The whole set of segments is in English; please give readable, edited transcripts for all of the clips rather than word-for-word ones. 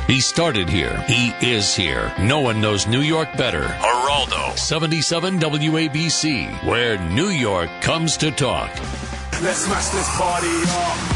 He started here. He is here. No one knows New York better. Geraldo, 77 WABC, where New York comes to talk. Let's smash this party up.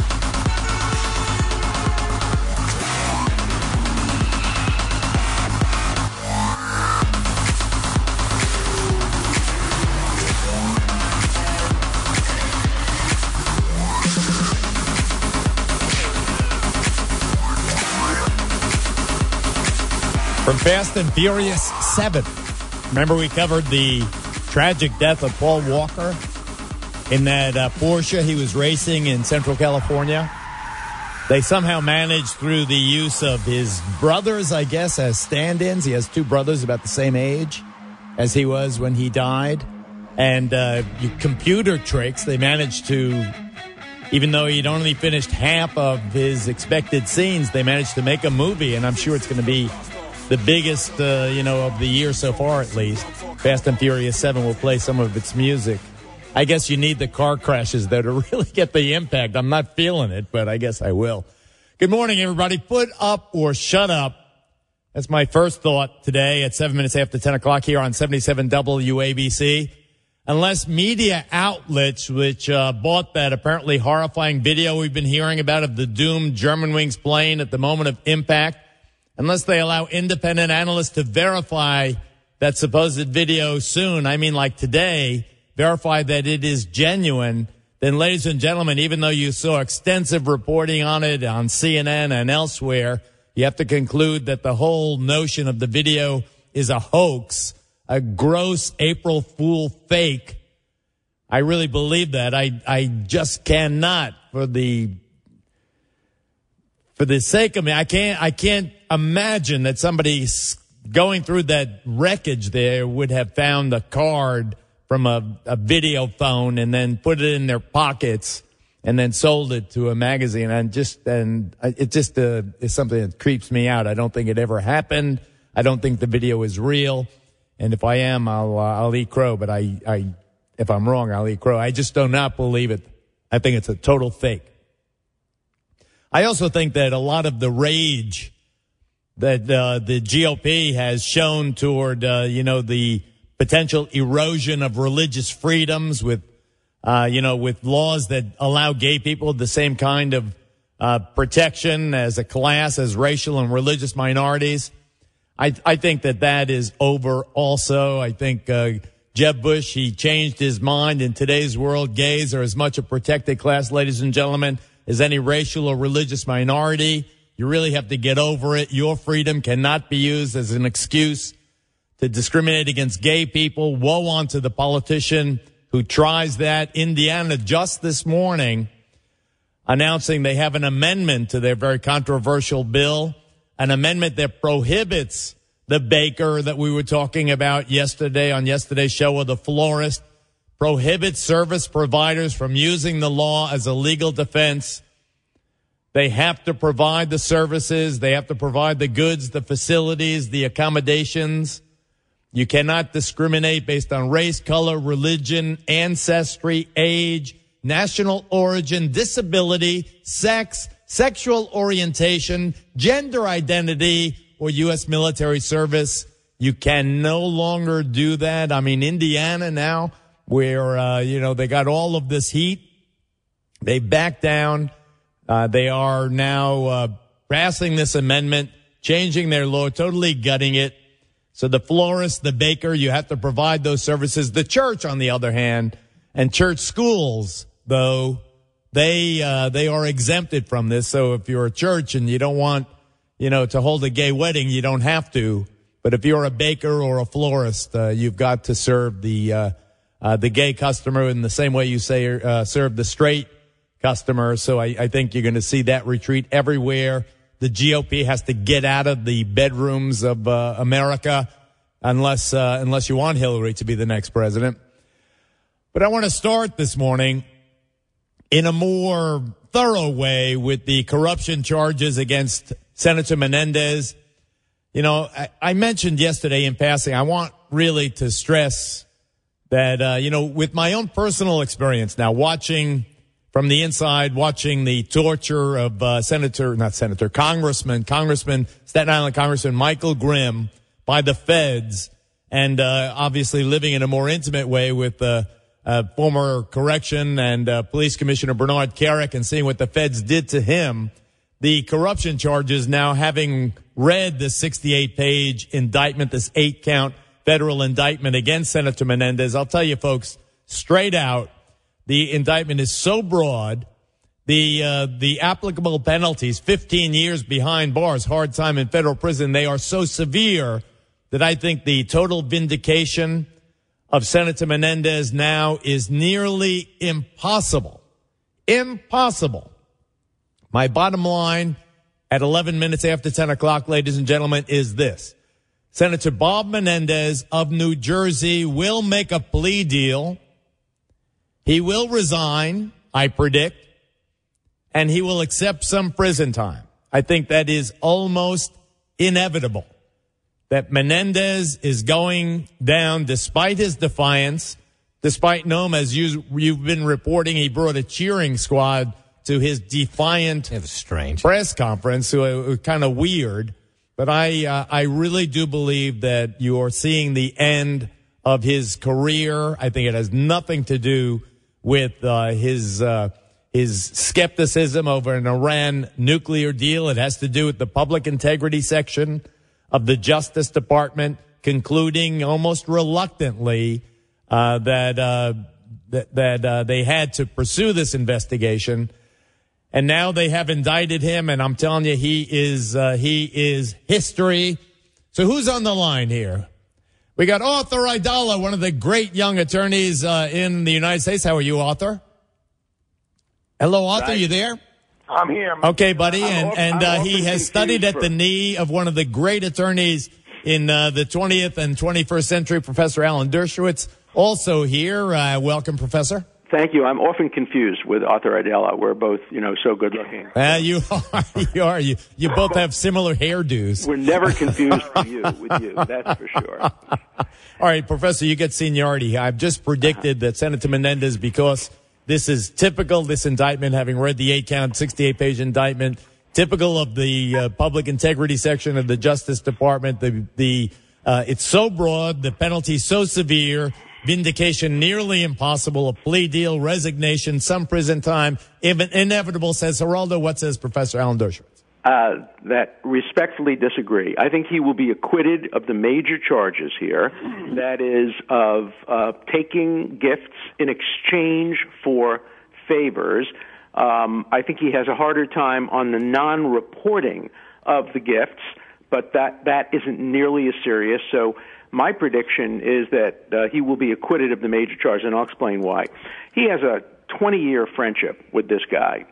From Fast and Furious 7. Remember we covered the tragic death of Paul Walker in that Porsche he was racing in Central California? They somehow managed through the use of his brothers, I guess, as stand-ins. He has two brothers about the same age as he was when he died. And computer tricks, they managed to, even though he'd only finished half of his expected scenes, they managed to make a movie, and I'm sure it's going to be the biggest, of the year so far, at least. Fast and Furious 7 will play some of its music. I guess you need the car crashes, though, to really get the impact. I'm not feeling it, but I guess I will. Good morning, everybody. Put up or shut up. That's my first thought today at 7 minutes after 10 o'clock here on 77 WABC. Unless media outlets, which bought that apparently horrifying video we've been hearing about of the doomed Germanwings plane at the moment of impact, unless they allow independent analysts to verify that supposed video soon, I mean like today, verify that it is genuine, then ladies and gentlemen, even though you saw extensive reporting on it on CNN and elsewhere, you have to conclude that the whole notion of the video is a hoax, a gross April Fool fake. I really believe that. I just cannot, for the sake of me, I can't imagine that somebody going through that wreckage there would have found a card from a video phone and then put it in their pockets and then sold it to a magazine. It just is something that creeps me out. I don't think it ever happened. I don't think the video is real. And if I am, I'll eat crow. But if I'm wrong, I'll eat crow. I just do not believe it. I think it's a total fake. I also think that a lot of the rage that the GOP has shown toward, the potential erosion of religious freedoms with laws that allow gay people the same kind of protection as a class, as racial and religious minorities. I think that is over also. I think Jeb Bush, he changed his mind. In today's world, gays are as much a protected class, ladies and gentlemen, as any racial or religious minority. You really have to get over it. Your freedom cannot be used as an excuse to discriminate against gay people. Woe unto the politician who tries that. Indiana just this morning announcing they have an amendment to their very controversial bill, an amendment that prohibits the baker that we were talking about yesterday on yesterday's show, or the florist, prohibits service providers from using the law as a legal defense. They have to provide the services. They have to provide the goods, the facilities, the accommodations. You cannot discriminate based on race, color, religion, ancestry, age, national origin, disability, sex, sexual orientation, gender identity, or U.S. military service. You can no longer do that. I mean, Indiana now, where, they got all of this heat, they backed down. They are now passing this amendment, changing their law, totally gutting it. So the florist, the baker, you have to provide those services. The church, on the other hand, and church schools, though, they are exempted from this. So if you're a church and you don't want, to hold a gay wedding, you don't have to. But if you're a baker or a florist, you've got to serve the gay customer in the same way you serve the straight customer. So I think you're going to see that retreat everywhere. The GOP has to get out of the bedrooms of America unless you want Hillary to be the next president. But I want to start this morning in a more thorough way with the corruption charges against Senator Menendez. I mentioned yesterday in passing, I want really to stress that, with my own personal experience now, watching from the inside watching the torture of Congressman, Staten Island Congressman Michael Grimm by the feds, and obviously living in a more intimate way with former correction and police commissioner Bernard Kerik, and seeing what the feds did to him. The corruption charges, now having read the 68-page indictment, this 8-count federal indictment against Senator Menendez, I'll tell you folks straight out, the indictment is so broad, the applicable penalties, 15 years behind bars, hard time in federal prison, they are so severe that I think the total vindication of Senator Menendez now is nearly impossible. Impossible. My bottom line at 11 minutes after 10 o'clock, ladies and gentlemen, is this. Senator Bob Menendez of New Jersey will make a plea deal. He will resign, I predict, and he will accept some prison time. I think that is almost inevitable, that Menendez is going down despite his defiance, despite Noam, as you've been reporting, he brought a cheering squad to his defiant press conference, kind of weird. But I really do believe that you are seeing the end of his career. I think it has nothing to do with his skepticism over an Iran nuclear deal. It has to do with the public integrity section of the Justice Department concluding almost reluctantly that they had to pursue this investigation. And now they have indicted him, and I'm telling you, he is history. So who's on the line here? We got Arthur Aidala, one of the great young attorneys in the United States. How are you, Arthur? Hello, Arthur, you there? I'm here. Okay, buddy, and he has studied at the knee of one of the great attorneys in the 20th and 21st century, Professor Alan Dershowitz, also here. Welcome, Professor. Thank you. I'm often confused with Arthur Aidala. We're both, so good looking. You are. You both have similar hairdos. We're never confused with you, that's for sure. All right, Professor, you get seniority. I've just predicted that Senator Menendez, because this is typical, this indictment, having read the 8-count, 68-page indictment, typical of the public integrity section of the Justice Department. It's so broad, the penalty so severe, vindication nearly impossible, a plea deal, resignation, some prison time, inevitable, says Geraldo. What says Professor Alan Dershowitz? That respectfully disagree. I think he will be acquitted of the major charges here, that is of taking gifts in exchange for favors. I think he has a harder time on the non-reporting of the gifts, but that isn't nearly as serious. So my prediction is that he will be acquitted of the major charges, and I'll explain why. He has a 20-year friendship with this guy,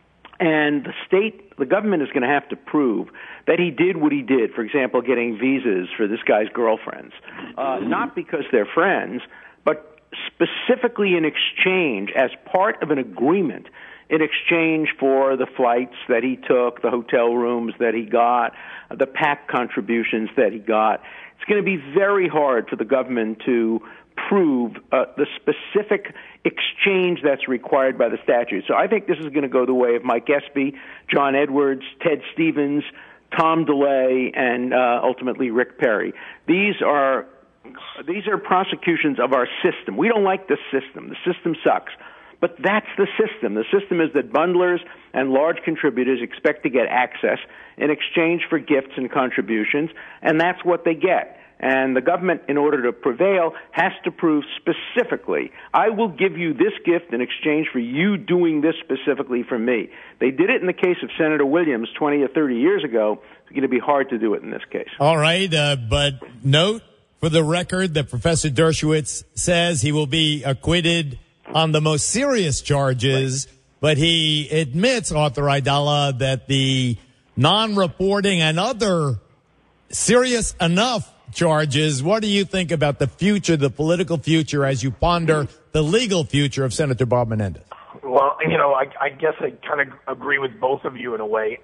and the government is going to have to prove that he did what he did, for example, getting visas for this guy's girlfriends, not because they're friends, but specifically in exchange, as part of an agreement, in exchange for the flights that he took, the hotel rooms that he got, the PAC contributions that he got. It's going to be very hard for the government to prove the specific exchange that's required by the statute. So I think this is going to go the way of Mike Espy, John Edwards, Ted Stevens, Tom DeLay, and ultimately Rick Perry. These are prosecutions of our system. We don't like the system. The system sucks. But that's the system. The system is that bundlers and large contributors expect to get access in exchange for gifts and contributions, and that's what they get. And the government, in order to prevail, has to prove specifically, I will give you this gift in exchange for you doing this specifically for me. They did it in the case of Senator Williams 20 or 30 years ago. It's going to be hard to do it in this case. All right, but note for the record that Professor Dershowitz says he will be acquitted on the most serious charges, right, but he admits, Arthur Aidala, that the non-reporting and other serious enough charges. What do you think about the future, the political future, as you ponder the legal future of Senator Bob Menendez? Well, I guess I kind of agree with both of you in a way.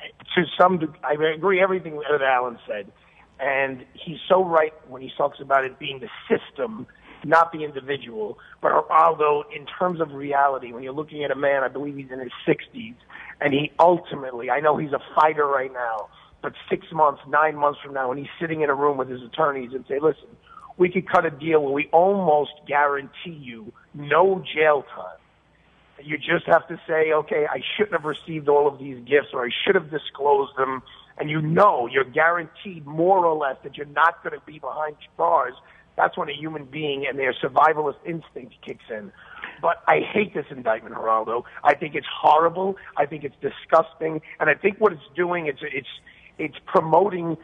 I agree everything that Alan said, and he's so right when he talks about it being the system not the individual. But although in terms of reality, when you're looking at a man, I believe he's in his 60s, and he ultimately, I know he's a fighter right now, but 6 months, 9 months from now, when he's sitting in a room with his attorneys and say, listen, we could cut a deal where we almost guarantee you no jail time. You just have to say, okay, I shouldn't have received all of these gifts, or I should have disclosed them, and you're guaranteed more or less that you're not going to be behind bars. That's when a human being and their survivalist instinct kicks in. But I hate this indictment, Geraldo. I think it's horrible. I think it's disgusting. And I think what it's doing, it's promoting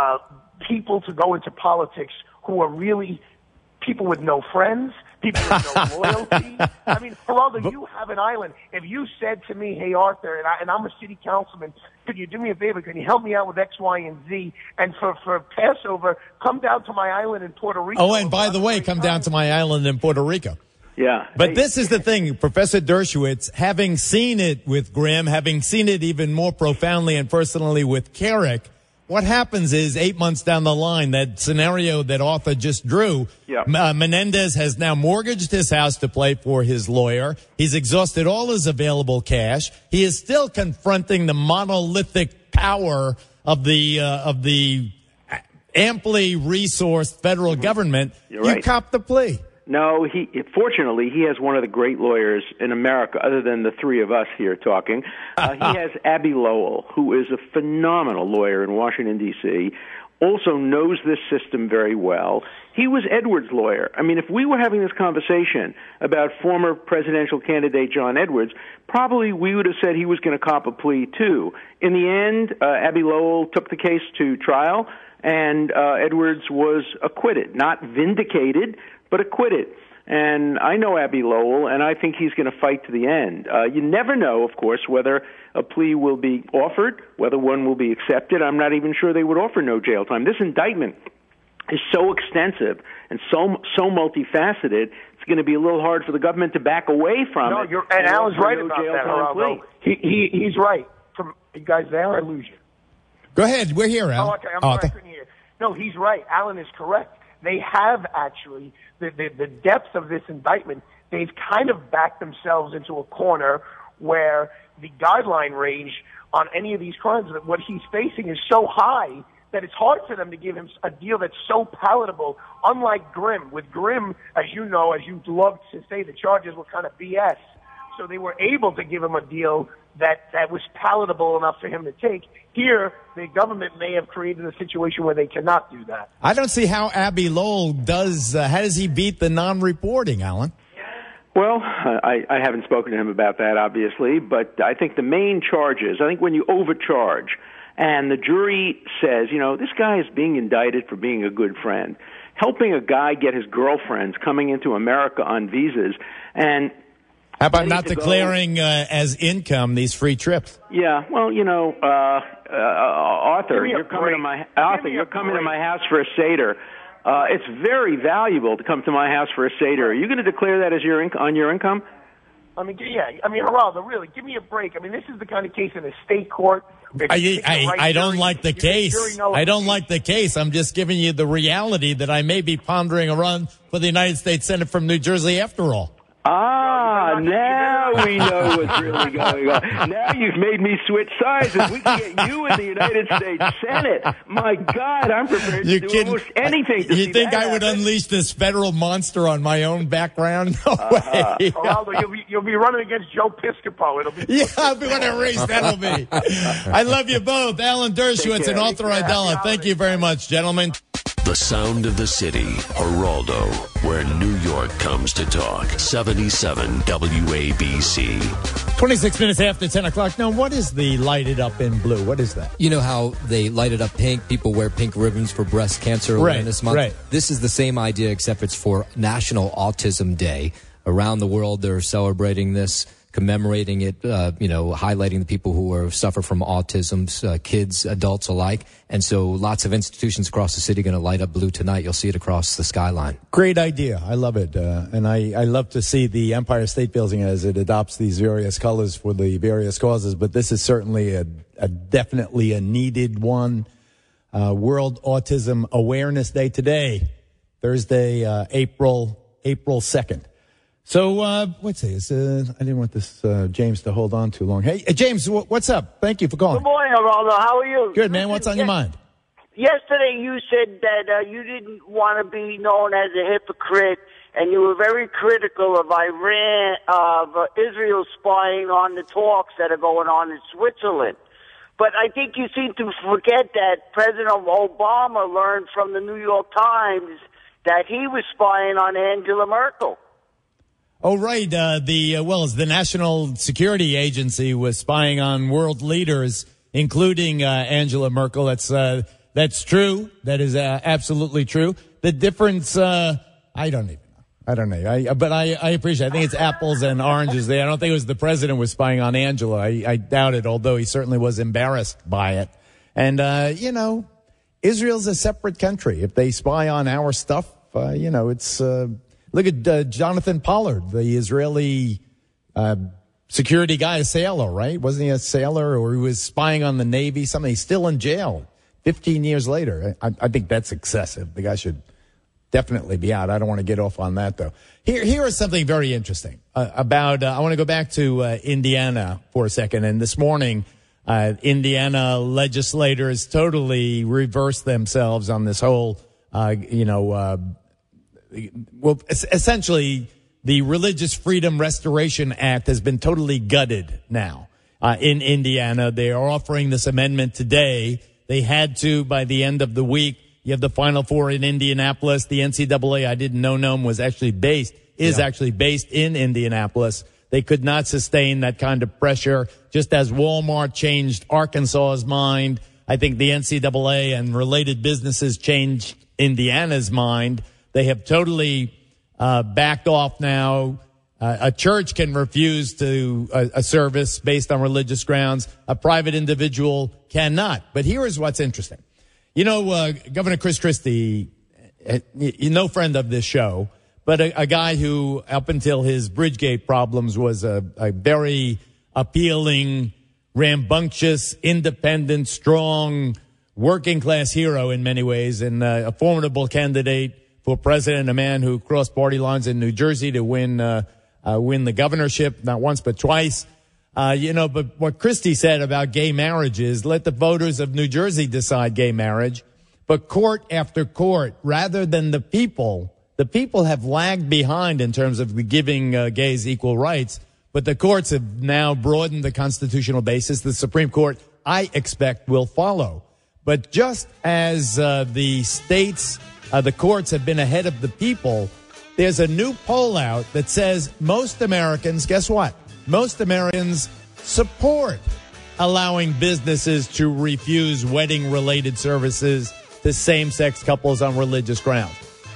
people to go into politics who are really people with no friends, people with no loyalty. I mean, Geraldo, you have an island. If you said to me, hey, Arthur, and I'm a city councilman, could you do me a favor? Can you help me out with X, Y, and Z? And for Passover, come down to my island in Puerto Rico. Oh, and by the way, come down to my island in Puerto Rico. Yeah. But this is the thing, Professor Dershowitz, having seen it with Grimm, having seen it even more profoundly and personally with Carrick, what happens is 8 months down the line, that scenario that Arthur just drew, Menendez has now mortgaged his house to play for his lawyer. He's exhausted all his available cash. He is still confronting the monolithic power of the amply resourced federal government. You're right. You cop the plea. No, fortunately, he has one of the great lawyers in America, other than the three of us here talking. He has Abbe Lowell, who is a phenomenal lawyer in Washington, D.C., also knows this system very well. He was Edwards' lawyer. I mean, if we were having this conversation about former presidential candidate John Edwards, probably we would have said he was going to cop a plea, too. In the end, Abbe Lowell took the case to trial, and Edwards was acquitted. Not vindicated, but acquitted. And I know Abbe Lowell, and I think he's going to fight to the end. You never know, of course, whether a plea will be offered, whether one will be accepted. I'm not even sure they would offer no jail time. This indictment is so extensive and so multifaceted, it's going to be a little hard for the government to back away from it. No, and Alan's right about that, Geraldo. He's right. You guys there? I lose you. Go ahead. We're here, Alan. Oh, okay. I'm sorry, I couldn't hear. No, he's right. Alan is correct. They have actually, the depth of this indictment, they've kind of backed themselves into a corner where the guideline range on any of these crimes, that what he's facing is so high that it's hard for them to give him a deal that's so palatable, unlike Grimm. With Grimm, as you know, as you love to say, the charges were kind of BS. So they were able to give him a deal that was palatable enough for him to take. Here, the government may have created a situation where they cannot do that. I don't see how Abbe Lowell does. How does he beat the non-reporting, Alan? Well, I haven't spoken to him about that, obviously, but I think the main charges, I think when you overcharge and the jury says, you know, this guy is being indicted for being a good friend, helping a guy get his girlfriends coming into America on visas, and how about not declaring as income these free trips? Yeah, well, you know, Arthur, you're coming to my house for a Seder. It's very valuable to come to my house for a Seder. Are you going to declare that as on your income? I mean, yeah. I mean, Geraldo, really, give me a break. I mean, this is the kind of case in a state court. I don't like the case. I don't like the case. I'm just giving you the reality that I may be pondering a run for the United States Senate from New Jersey after all. Now we know what's really going on. Now you've made me switch sides, and we can get you in the United States Senate. My God, I'm prepared to do almost anything to see that. You think I would unleash this federal monster on my own background? No way. Geraldo, you'll be running against Joe Piscopo. It'll be I'll be what a race that'll be. I love you both, Alan Dershowitz and Arthur Aidala. Thank you very much, gentlemen. The sound of the city, Geraldo, where New York comes to talk. 77 WABC. 26 minutes after 10 o'clock. Now, what is the lighted up in blue? What is that? You know how they light it up pink? People wear pink ribbons for breast cancer awareness month? Right. This is the same idea, except it's for National Autism Day. Around the world, they're celebrating this, commemorating it, highlighting the people who suffer from autism, kids, adults alike. And so lots of institutions across the city are going to light up blue tonight. You'll see it across the skyline. Great idea. I love it. And I love to see the Empire State Building as it adopts these various colors for the various causes. But this is certainly a definitely a needed one. World Autism Awareness Day today, Thursday, April April 2nd. So, what's this? I didn't want this James to hold on too long. Hey, James, what's up? Thank you for calling. Good morning, Geraldo. How are you? Good, man. What's on your mind? Yesterday you said that you didn't want to be known as a hypocrite, and you were very critical of Iran, of Israel spying on the talks that are going on in Switzerland. But I think you seem to forget that President Obama learned from the New York Times that he was spying on Angela Merkel. Oh, right. The National Security Agency was spying on world leaders, including Angela Merkel. That's true. That is absolutely true. The difference, I don't even know. I don't know. But I appreciate it. I think it's apples and oranges there. I don't think it was the president was spying on Angela. I doubt it, although he certainly was embarrassed by it. And, Israel's a separate country. If they spy on our stuff, it's, look at Jonathan Pollard, the Israeli security guy, a sailor, right? Wasn't he a sailor, or he was spying on the Navy? Something. He's still in jail 15 years later. I think that's excessive. The guy should definitely be out. I don't want to get off on that, though. Here is something very interesting about, I want to go back to Indiana for a second. And this morning, Indiana legislators totally reversed themselves on this whole, essentially, the Religious Freedom Restoration Act has been totally gutted now in Indiana. They are offering this amendment today. They had to by the end of the week. You have the Final Four in Indianapolis. The NCAA, I didn't know NOM was actually based in Indianapolis. They could not sustain that kind of pressure. Just as Walmart changed Arkansas's mind, I think the NCAA and related businesses changed Indiana's mind. They have totally backed off now. A church can refuse to a service based on religious grounds. A private individual cannot. But here is what's interesting. Governor Chris Christie, no friend of this show, but a guy who, up until his Bridgegate problems, was a very appealing, rambunctious, independent, strong, working-class hero in many ways, and a formidable candidate for president, a man who crossed party lines in New Jersey to win the governorship, not once but twice. But what Christie said about gay marriage is, let the voters of New Jersey decide gay marriage. But court after court, rather than the people have lagged behind in terms of giving gays equal rights. But the courts have now broadened the constitutional basis. The Supreme Court, I expect, will follow. But just as the states, the courts have been ahead of the people, there's a new poll out that says most Americans, guess what? Most Americans support allowing businesses to refuse wedding-related services to same-sex couples on religious grounds.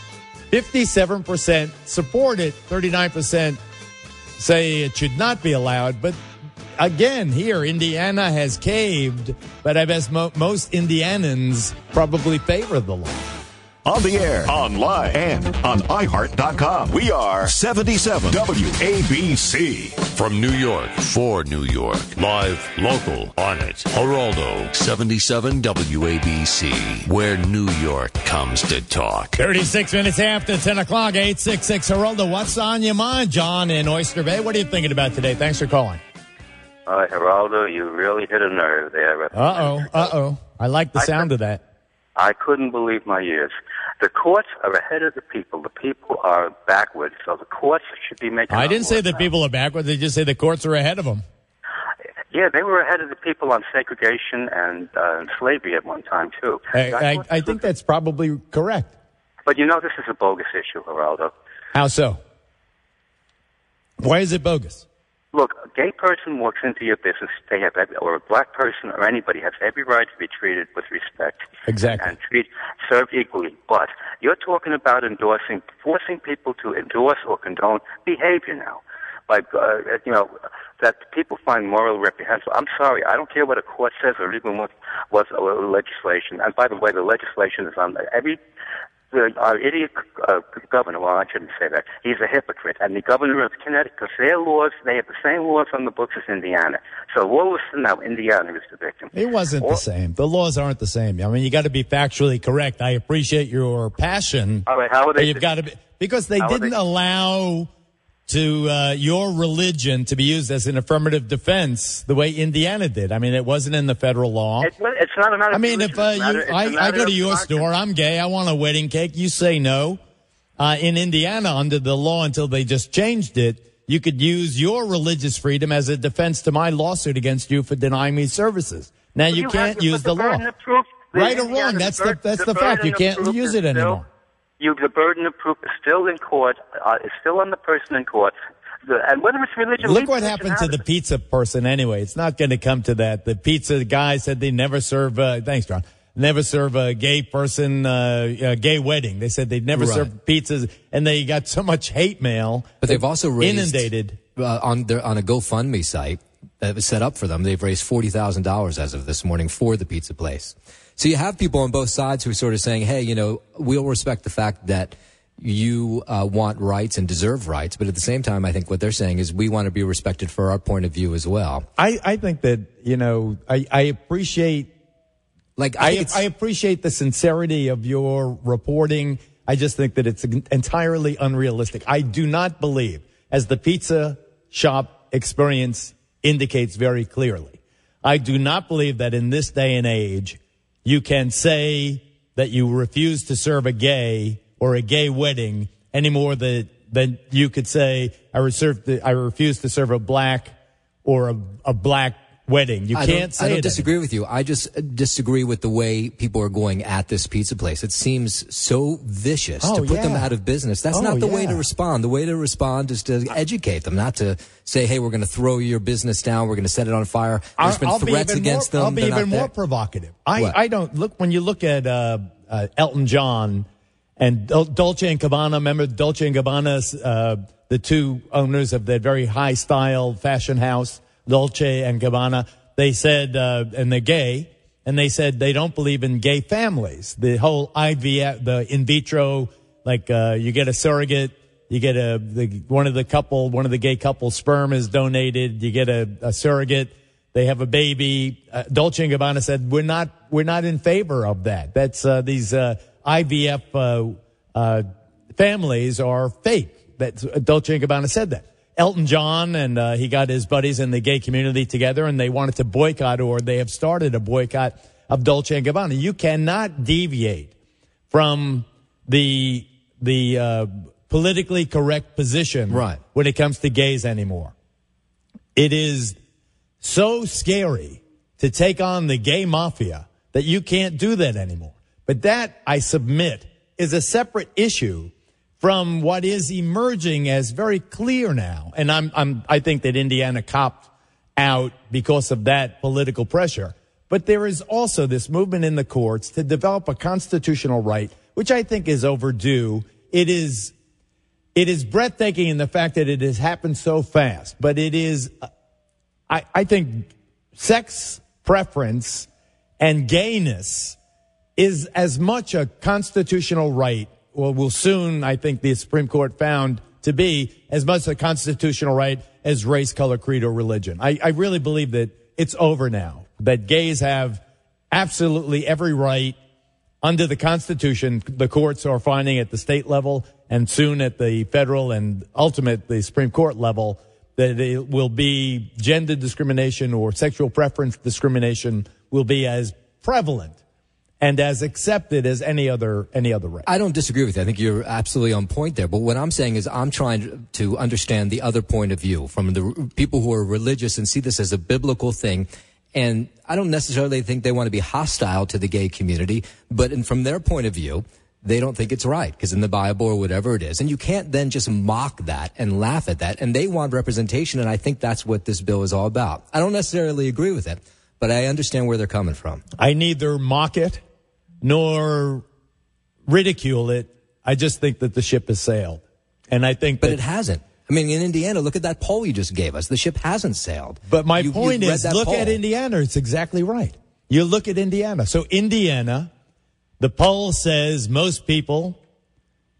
57% support it, 39% say it should not be allowed. But again, here, Indiana has caved, but I guess most Indianans probably favor the law. On the air, online, and on iHeart.com. We are 77 WABC. From New York, for New York. Live, local, on it. Geraldo, 77 WABC. Where New York comes to talk. 36 minutes after 10 o'clock, 866 Geraldo. What's on your mind, John in Oyster Bay? What are you thinking about today? Thanks for calling. Geraldo, you really hit a nerve there. Uh-oh. I like the sound of that. I couldn't believe my ears. The courts are ahead of the people. The people are backwards, so the courts should be making... I didn't say the people are backwards. They just say the courts are ahead of them. Yeah, they were ahead of the people on segregation and slavery at one time, too. I think that's probably correct. But this is a bogus issue, Geraldo. How so? Why is it bogus? Look, a gay person walks into your business, or a black person or anybody has every right to be treated with respect. Exactly. And served equally. But you're talking about forcing people to endorse or condone behavior now. That people find moral reprehensible. I'm sorry, I don't care what a court says or even what legislation. And by the way, the legislation is on every our idiot governor, well, I shouldn't say that, he's a hypocrite. And the governor of Connecticut, their laws, they have the same laws on the books as Indiana. So what was now? Indiana is the victim. It wasn't the same. The laws aren't the same. I mean, you got to be factually correct. I appreciate your passion. All right, how are they? You've got to be, because they didn't allow to your religion to be used as an affirmative defense the way Indiana did. I mean, it wasn't in the federal law. It's not a matter of religion. If I go to your store, I'm gay, I want a wedding cake, you say no. In Indiana, under the law, until they just changed it, you could use your religious freedom as a defense to my lawsuit against you for denying me services. Now, you can't use the law. Right or wrong, that's the fact. You can't use it anymore. The burden of proof is still in court. It's still on the person in court. And whether it's religion, look what happened to the pizza person anyway. It's not going to come to that. The pizza guy said they never serve. Thanks, John. Never serve a gay person a gay wedding. They said they'd never serve pizzas, and they got so much hate mail. But they've also raised inundated on a GoFundMe site that was set up for them. They've raised $40,000 as of this morning for the pizza place. So you have people on both sides who are sort of saying, hey, we'll respect the fact that you want rights and deserve rights. But at the same time, I think what they're saying is we want to be respected for our point of view as well. I think that, I appreciate, I appreciate the sincerity of your reporting. I just think that it's entirely unrealistic. I do not believe, as the pizza shop experience indicates very clearly, I do not believe that in this day and age, you can say that you refuse to serve a gay or a gay wedding any more than you could say I refuse to serve a black or a black wedding. You can't say it. I don't disagree with you. I just disagree with the way people are going at this pizza place. It seems so vicious to put them out of business. That's not the way to respond. The way to respond is to educate them, not to say, hey, we're going to throw your business down. We're going to set it on fire. There's been threats against them. I'll be even more provocative. I don't look, when you look at Elton John and Dolce & Gabbana, remember Dolce & Gabbana, the two owners of that very high style fashion house, Dolce and Gabbana, they said, and they're gay, and they said they don't believe in gay families. The whole IVF, the in vitro, you get a surrogate, you get one of the gay couple's sperm is donated, you get a surrogate, they have a baby. Dolce and Gabbana said, we're not in favor of that. That's, these, IVF, families are fake. Dolce and Gabbana said that. Elton John and he got his buddies in the gay community together, and they wanted to boycott, or they have started a boycott of Dolce & Gabbana. You cannot deviate from the politically correct position when it comes to gays anymore. It is so scary to take on the gay mafia that you can't do that anymore. But that, I submit, is a separate issue from what is emerging as very clear now. And I think that Indiana copped out because of that political pressure. But there is also this movement in the courts to develop a constitutional right, which I think is overdue. It is breathtaking in the fact that it has happened so fast. But it is, I think, sex preference and gayness is as much a constitutional right, or will soon, I think the Supreme Court found to be, as much a constitutional right as race, color, creed, or religion. I really believe that it's over now, that gays have absolutely every right under the Constitution. The courts are finding at the state level and soon at the federal and ultimate the Supreme Court level that it will be gender discrimination or sexual preference discrimination will be as prevalent and as accepted as any other right. I don't disagree with you. I think you're absolutely on point there. But what I'm saying is I'm trying to understand the other point of view from the people who are religious and see this as a biblical thing. And I don't necessarily think they want to be hostile to the gay community, but from their point of view, they don't think it's right because in the Bible or whatever it is. And you can't then just mock that and laugh at that. And they want representation, and I think that's what this bill is all about. I don't necessarily agree with it, but I understand where they're coming from. I neither mock it nor ridicule it. I just think that the ship has sailed. And I think But it hasn't. I mean, in Indiana, look at that poll you just gave us. The ship hasn't sailed. But my point is, look at Indiana. It's exactly right. You look at Indiana. So Indiana, the poll says most people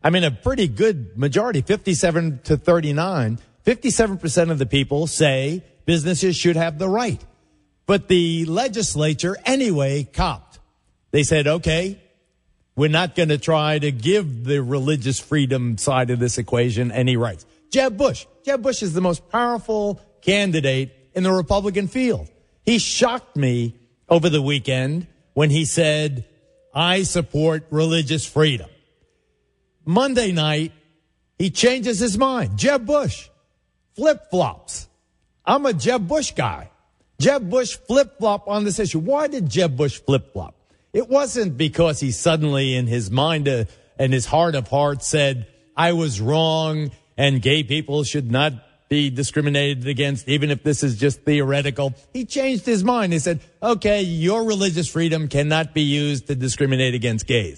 I mean, a pretty good majority, 57 to 39. 57% of the people say businesses should have the right. But the legislature anyway copped. They said, okay, we're not going to try to give the religious freedom side of this equation any rights. Jeb Bush is the most powerful candidate in the Republican field. He shocked me over the weekend when he said, I support religious freedom. Monday night, he changes his mind. Jeb Bush flip-flops. I'm a Jeb Bush guy. Jeb Bush flip-flop on this issue. Why did Jeb Bush flip-flop? It wasn't because he suddenly in his mind and his heart of hearts said, I was wrong and gay people should not be discriminated against, even if this is just theoretical. He changed his mind. He said, okay, your religious freedom cannot be used to discriminate against gays.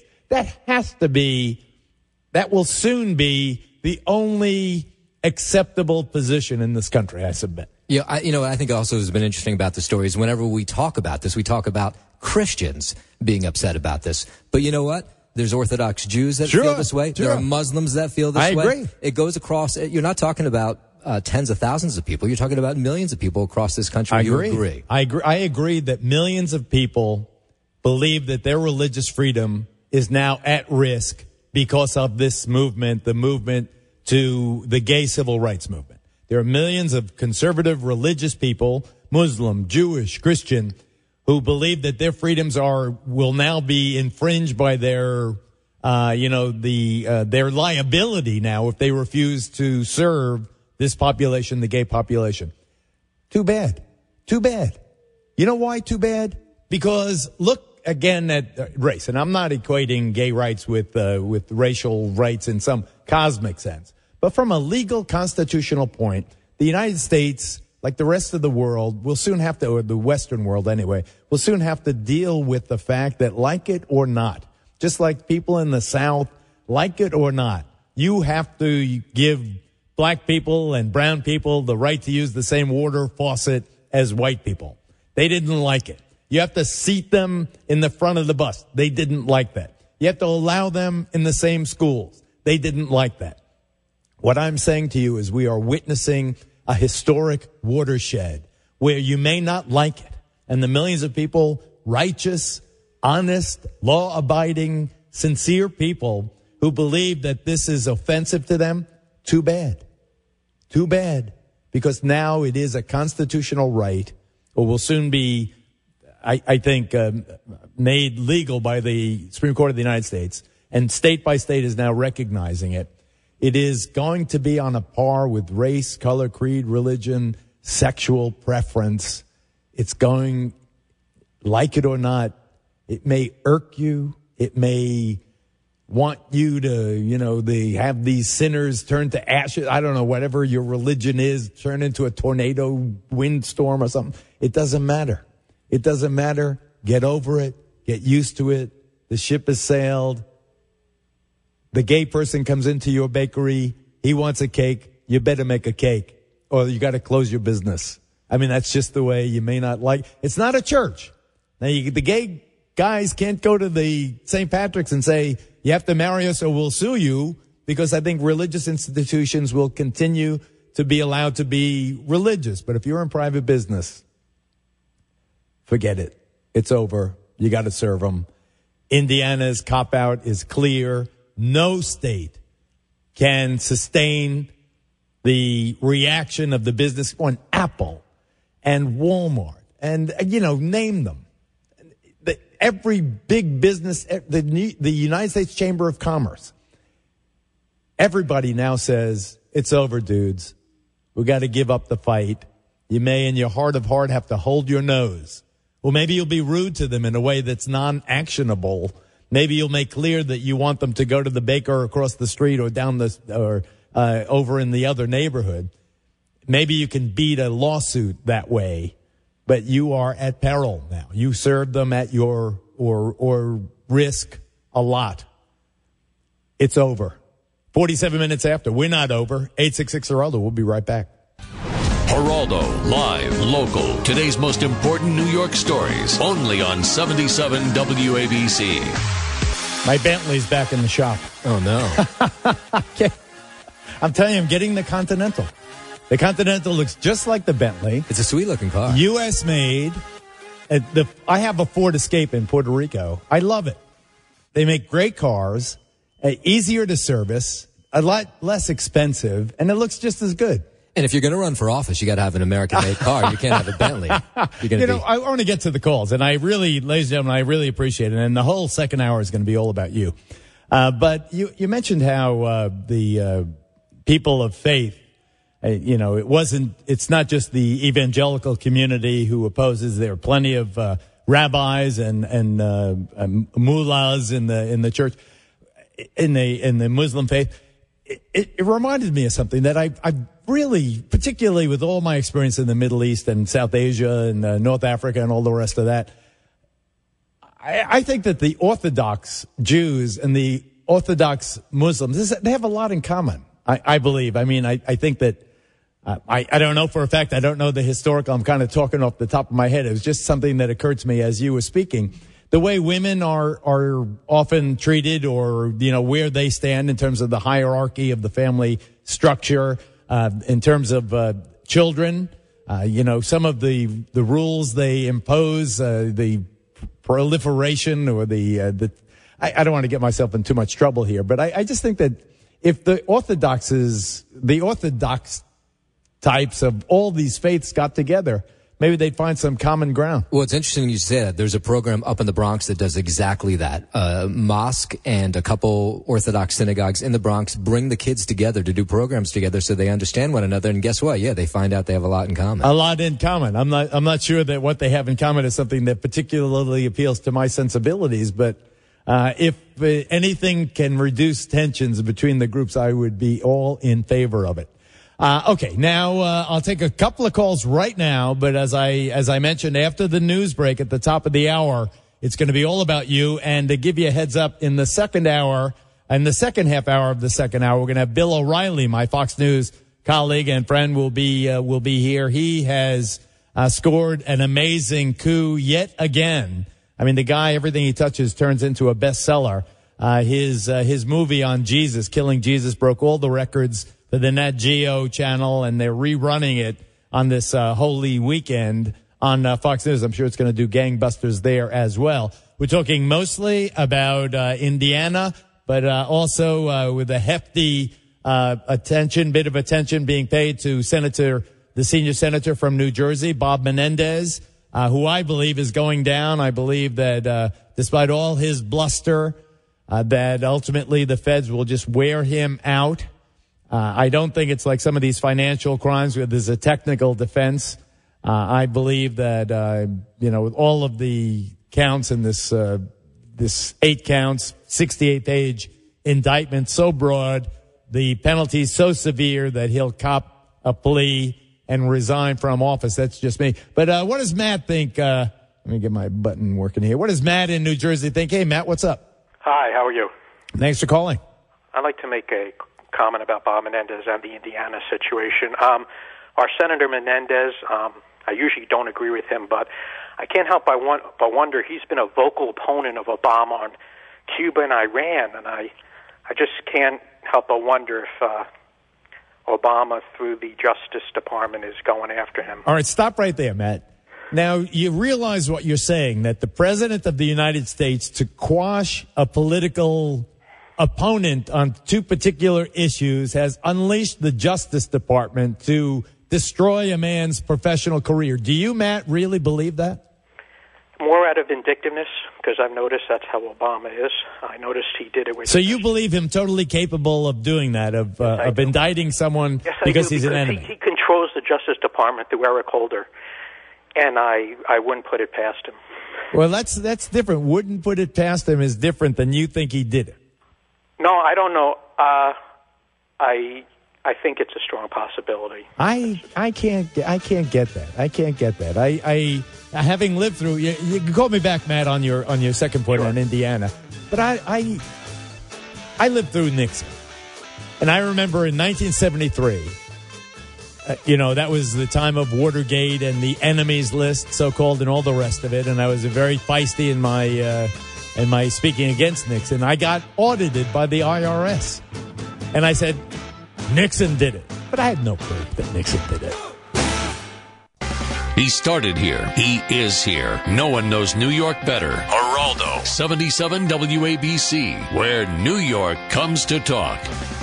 That will soon be the only acceptable position in this country, I submit. Yeah, I think also has been interesting about the story is whenever we talk about this, we talk about Christians being upset about this. But you know what? There's Orthodox Jews that feel this way. Sure. There are Muslims that feel this way. I agree. It goes across. You're not talking about tens of thousands of people. You're talking about millions of people across this country. I agree that millions of people believe that their religious freedom is now at risk because of this movement, the movement to the gay civil rights movement. There are millions of conservative religious people, Muslim, Jewish, Christian, who believe that their freedoms will now be infringed by their liability now if they refuse to serve this population, the gay population. Too bad. You know why too bad? Because look again at race, and I'm not equating gay rights with racial rights in some cosmic sense. But from a legal constitutional point, the United States, like the rest of the world, will soon have to, or the Western world anyway, will soon have to deal with the fact that, like it or not, just like people in the South, like it or not, you have to give black people and brown people the right to use the same water faucet as white people. They didn't like it. You have to seat them in the front of the bus. They didn't like that. You have to allow them in the same schools. They didn't like that. What I'm saying to you is we are witnessing a historic watershed where you may not like it. And the millions of people, righteous, honest, law-abiding, sincere people who believe that this is offensive to them, too bad. Too bad. Because now it is a constitutional right, or will soon be, I think, made legal by the Supreme Court of the United States. And state by state is now recognizing it. It is going to be on a par with race, color, creed, religion, sexual preference. It's going, like it or not, it may irk you. It may want you to, they have these sinners turn to ashes. I don't know, whatever your religion is, turn into a tornado, windstorm or something. It doesn't matter. It doesn't matter. Get over it. Get used to it. The ship has sailed. The gay person comes into your bakery. He wants a cake. You better make a cake or you got to close your business. I mean, that's just the way. You may not like. It's not a church. Now, the gay guys can't go to the St. Patrick's and say, you have to marry us or we'll sue you, because I think religious institutions will continue to be allowed to be religious. But if you're in private business, forget it. It's over. You got to serve them. Indiana's cop-out is clear. No state can sustain the reaction of the business on Apple and Walmart and, name them. Every big business, the United States Chamber of Commerce, everybody now says, it's over, dudes. We got to give up the fight. You may, in your heart of heart, have to hold your nose. Well, maybe you'll be rude to them in a way that's non-actionable. Maybe you'll make clear that you want them to go to the baker across the street or over in the other neighborhood. Maybe you can beat a lawsuit that way, but you are at peril now. You served them at your or risk a lot. It's over. 47 minutes after. We're not over. 866 Geraldo. We'll be right back. Geraldo, live, local. Today's most important New York stories. Only on 77 WABC. My Bentley's back in the shop. Oh, no. Okay. I'm telling you, I'm getting the Continental. The Continental looks just like the Bentley. It's a sweet-looking car. U.S. made. I have a Ford Escape in Puerto Rico. I love it. They make great cars, easier to service, a lot less expensive, and it looks just as good. And if you're going to run for office, you got to have an American-made car. You can't have a Bentley. I want to get to the calls, and I really, ladies and gentlemen, I really appreciate it. And the whole second hour is going to be all about you. But you mentioned how the people of faith, it's not just the evangelical community who opposes. There are plenty of rabbis and mullahs in the church, in the Muslim faith. It reminded me of something that I really, particularly with all my experience in the Middle East and South Asia and North Africa and all the rest of that, I think that the Orthodox Jews and the Orthodox Muslims, they have a lot in common, I believe. I mean, I think that, I don't know for a fact, I don't know the historical, I'm kind of talking off the top of my head. It was just something that occurred to me as you were speaking. The way women are often treated, or, where they stand in terms of the hierarchy of the family structure, in terms of children, some of the rules they impose, the proliferation or I don't want to get myself in too much trouble here, but I just think that if the Orthodox types of all these faiths got together, maybe they'd find some common ground. Well, it's interesting you say that. There's a program up in the Bronx that does exactly that. A mosque and a couple Orthodox synagogues in the Bronx bring the kids together to do programs together so they understand one another. And guess what? Yeah, they find out they have a lot in common. A lot in common. I'm not sure that what they have in common is something that particularly appeals to my sensibilities, but if anything can reduce tensions between the groups, I would be all in favor of it. Okay, now I'll take a couple of calls right now, but as I mentioned, after the news break at the top of the hour, it's going to be all about you. And to give you a heads up, in the second hour, in the second half hour of the second hour, we're going to have Bill O'Reilly, my Fox News colleague and friend, will be here. He has scored an amazing coup yet again. I mean, the guy, everything he touches turns into a bestseller. His movie on Jesus, Killing Jesus, broke all the records for the Nat Geo channel, and they're rerunning it on this Holy Weekend on Fox News. I'm sure it's going to do gangbusters there as well. We're talking mostly about Indiana, but also with a hefty bit of attention being paid to the senior senator from New Jersey, Bob Menendez, who I believe is going down. I believe that despite all his bluster, that ultimately the feds will just wear him out. I don't think it's like some of these financial crimes where there's a technical defense. I believe that, with all of the counts in this 8 counts, 68-page indictment so broad, the penalty so severe that he'll cop a plea and resign from office. That's just me. But what does Matt think? Let me get my button working here. What does Matt in New Jersey think? Hey, Matt, what's up? Hi, how are you? Thanks for calling. I'd like to make a comment about Bob Menendez and the Indiana situation. Our Senator Menendez, I usually don't agree with him, but I can't help but wonder, he's been a vocal opponent of Obama on Cuba and Iran, and I just can't help but wonder if Obama, through the Justice Department, is going after him. All right, stop right there, Matt. Now, you realize what you're saying, that the President of the United States, to quash a political opponent on 2 particular issues, has unleashed the Justice Department to destroy a man's professional career. Do you, Matt, really believe that? More out of vindictiveness, because I've noticed that's how Obama is. I noticed he did it with... So you believe him totally capable of doing that, of indicting someone because he's an enemy? He controls the Justice Department through Eric Holder, and I wouldn't put it past him. Well, that's different. Wouldn't put it past him is different than you think he did it. No, I don't know. I think it's a strong possibility. I can't get that. I can't get that. I having lived through, you can call me back, Matt, on your second point on Indiana, but I lived through Nixon, and I remember in 1973. That was the time of Watergate and the enemies list, so-called, and all the rest of it. And I was very feisty in my and my speaking against Nixon, I got audited by the IRS. And I said, Nixon did it. But I had no proof that Nixon did it. He started here. He is here. No one knows New York better. Geraldo, 77 WABC, where New York comes to talk.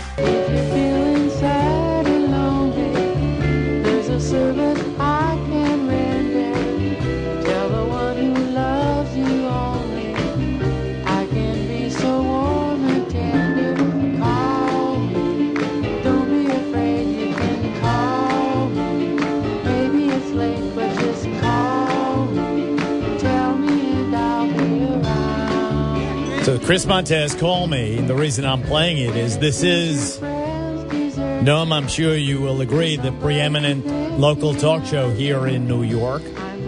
So Chris Montez, Call Me. The reason I'm playing it is this is, Noam, I'm sure you will agree, the preeminent local talk show here in New York.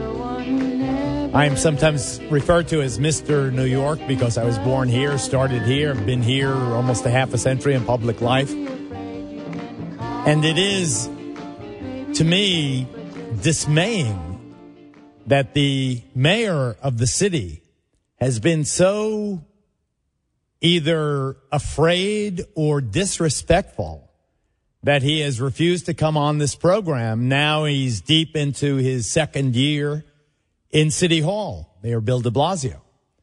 I am sometimes referred to as Mr. New York because I was born here, started here, been here almost a half a century in public life. And it is, to me, dismaying that the mayor of the city has been so either afraid or disrespectful that he has refused to come on this program. Now he's deep into his second year in City Hall, Mayor Bill de Blasio.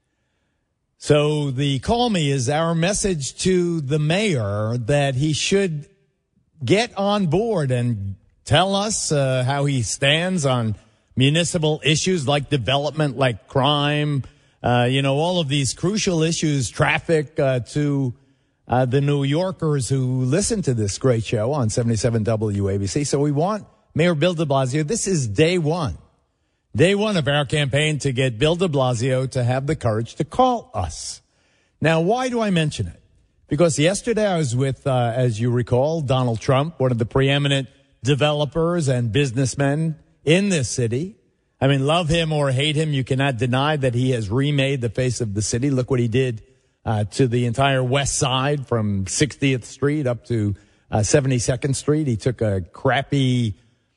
So the Call Me is our message to the mayor that he should get on board and tell us how he stands on municipal issues like development, like crime, all of these crucial issues, traffic, to the New Yorkers who listen to this great show on 77 WABC. So we want Mayor Bill de Blasio. This is day one of our campaign to get Bill de Blasio to have the courage to call us. Now, why do I mention it? Because yesterday I was with, as you recall, Donald Trump, one of the preeminent developers and businessmen in this city. I mean, love him or hate him, you cannot deny that he has remade the face of the city. Look what he did to the entire west side from 60th Street up to 72nd Street. He took a crappy,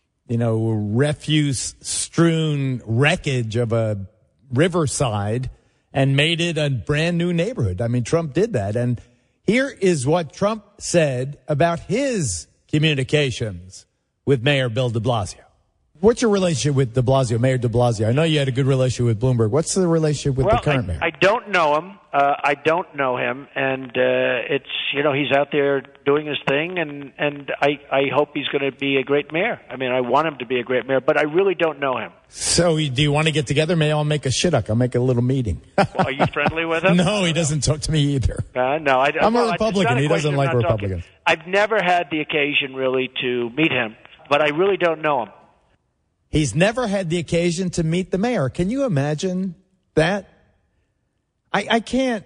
refuse-strewn wreckage of a riverside and made it a brand new neighborhood. I mean, Trump did that. And here is what Trump said about his communications with Mayor Bill de Blasio. What's your relationship with de Blasio, Mayor de Blasio? I know you had a good relationship with Bloomberg. What's the relationship with the current mayor? I don't know him. I don't know him, and it's he's out there doing his thing, and I hope he's going to be a great mayor. I mean, I want him to be a great mayor, but I really don't know him. So, do you want to get together? Maybe I'll make a shidduch. I'll make a little meeting. Are you friendly with him? No, he doesn't talk to me either. No, I'm a Republican. He doesn't like Republicans. I've never had the occasion really to meet him, but I really don't know him. He's never had the occasion to meet the mayor. Can you imagine that? I can't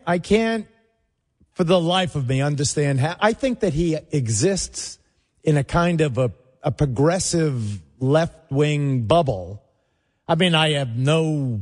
for the life of me understand how. I think that he exists in a kind of a progressive left-wing bubble. I mean, I have no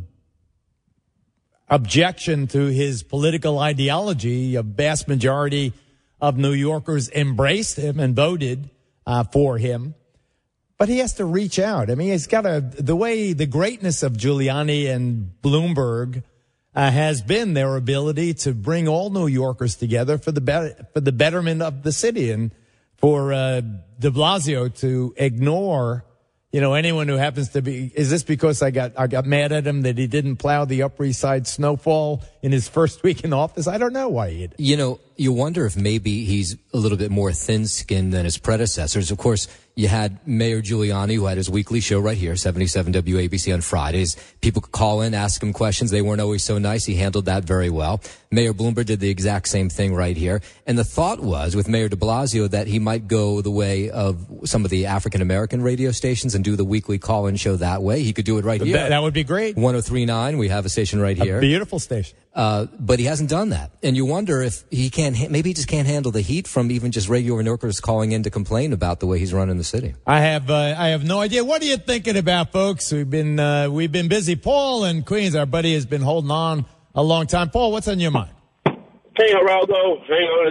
objection to his political ideology. A vast majority of New Yorkers embraced him and voted for him. But he has to reach out. I mean, he's got the greatness of Giuliani and Bloomberg has been their ability to bring all New Yorkers together for the betterment of the city, and for de Blasio to ignore, anyone who happens to be. Is this because I got mad at him that he didn't plow the Upper East Side snowfall in his first week in office? I don't know why he did. You wonder if maybe he's a little bit more thin-skinned than his predecessors. Of course, you had Mayor Giuliani, who had his weekly show right here, 77 WABC on Fridays. People could call in, ask him questions. They weren't always so nice. He handled that very well. Mayor Bloomberg did the exact same thing right here. And the thought was, with Mayor de Blasio, that he might go the way of some of the African-American radio stations and do the weekly call-in show that way. He could do it right here. That would be great. 103.9, we have a station right here. A beautiful station. But he hasn't done that. And you wonder if he maybe he just can't handle the heat from even just regular New Yorkers calling in to complain about the way he's running the city. I have no idea. What are you thinking about, folks? We've been busy. Paul in Queens, our buddy, has been holding on a long time. Paul, what's on your mind? Hey, Geraldo. Hang on a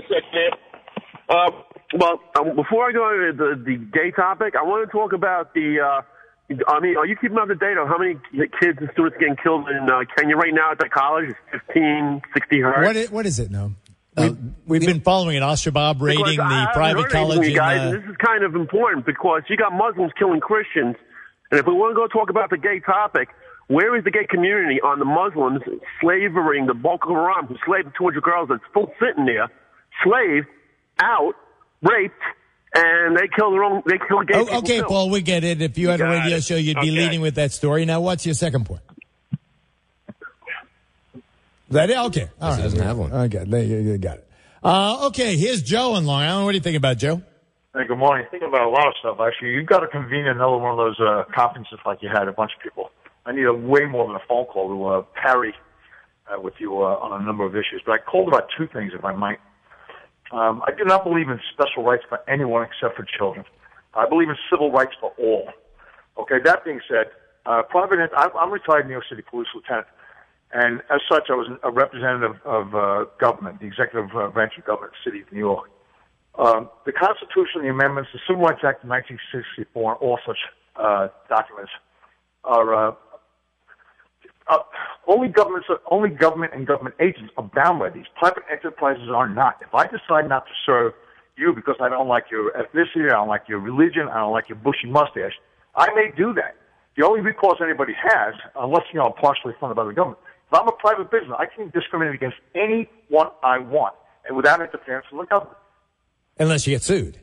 second. Before I go into the gay topic, I want to talk about the I mean, are you keeping up to date on how many kids and students getting killed in Kenya right now at that college? It's 15, 60 hurt. What is it now? We've been following it. Al-Shabaab raiding the private college. You guys, and this is kind of important because you got Muslims killing Christians. And if we want to go talk about the gay topic, where is the gay community on the Muslims slavering the Boko Haram who slaved 200 girls that's still sitting there, slaved, out, raped, and they kill gay people. Okay, too. Paul, we get it. If you had a radio show, you'd be leading with that story. Now, what's your second point? Is that it? Okay. All right. Doesn't have one. Okay, you got it. Okay, here's Joe in Long Island. What do you think about Joe? Hey, good morning. Thinking about a lot of stuff, actually. You've got to convene another one of those conferences like you had a bunch of people. I need way more than a phone call to parry with you on a number of issues. But I called about two things, if I might. I do not believe in special rights for anyone except for children. I believe in civil rights for all. Okay, that being said, I'm retired New York City Police Lieutenant. And as such, I was a representative of government, the executive branch of government of the city of New York. The Constitution, the amendments, the Civil Rights Act of 1964, all such documents are only government and government agents are bound by these. Private enterprises are not. If I decide not to serve you because I don't like your ethnicity, I don't like your religion, I don't like your bushy mustache, I may do that. The only recourse anybody has, unless I'm partially funded by the government, if I'm a private business, I can discriminate against anyone I want, and without interference from the government. Unless you get sued.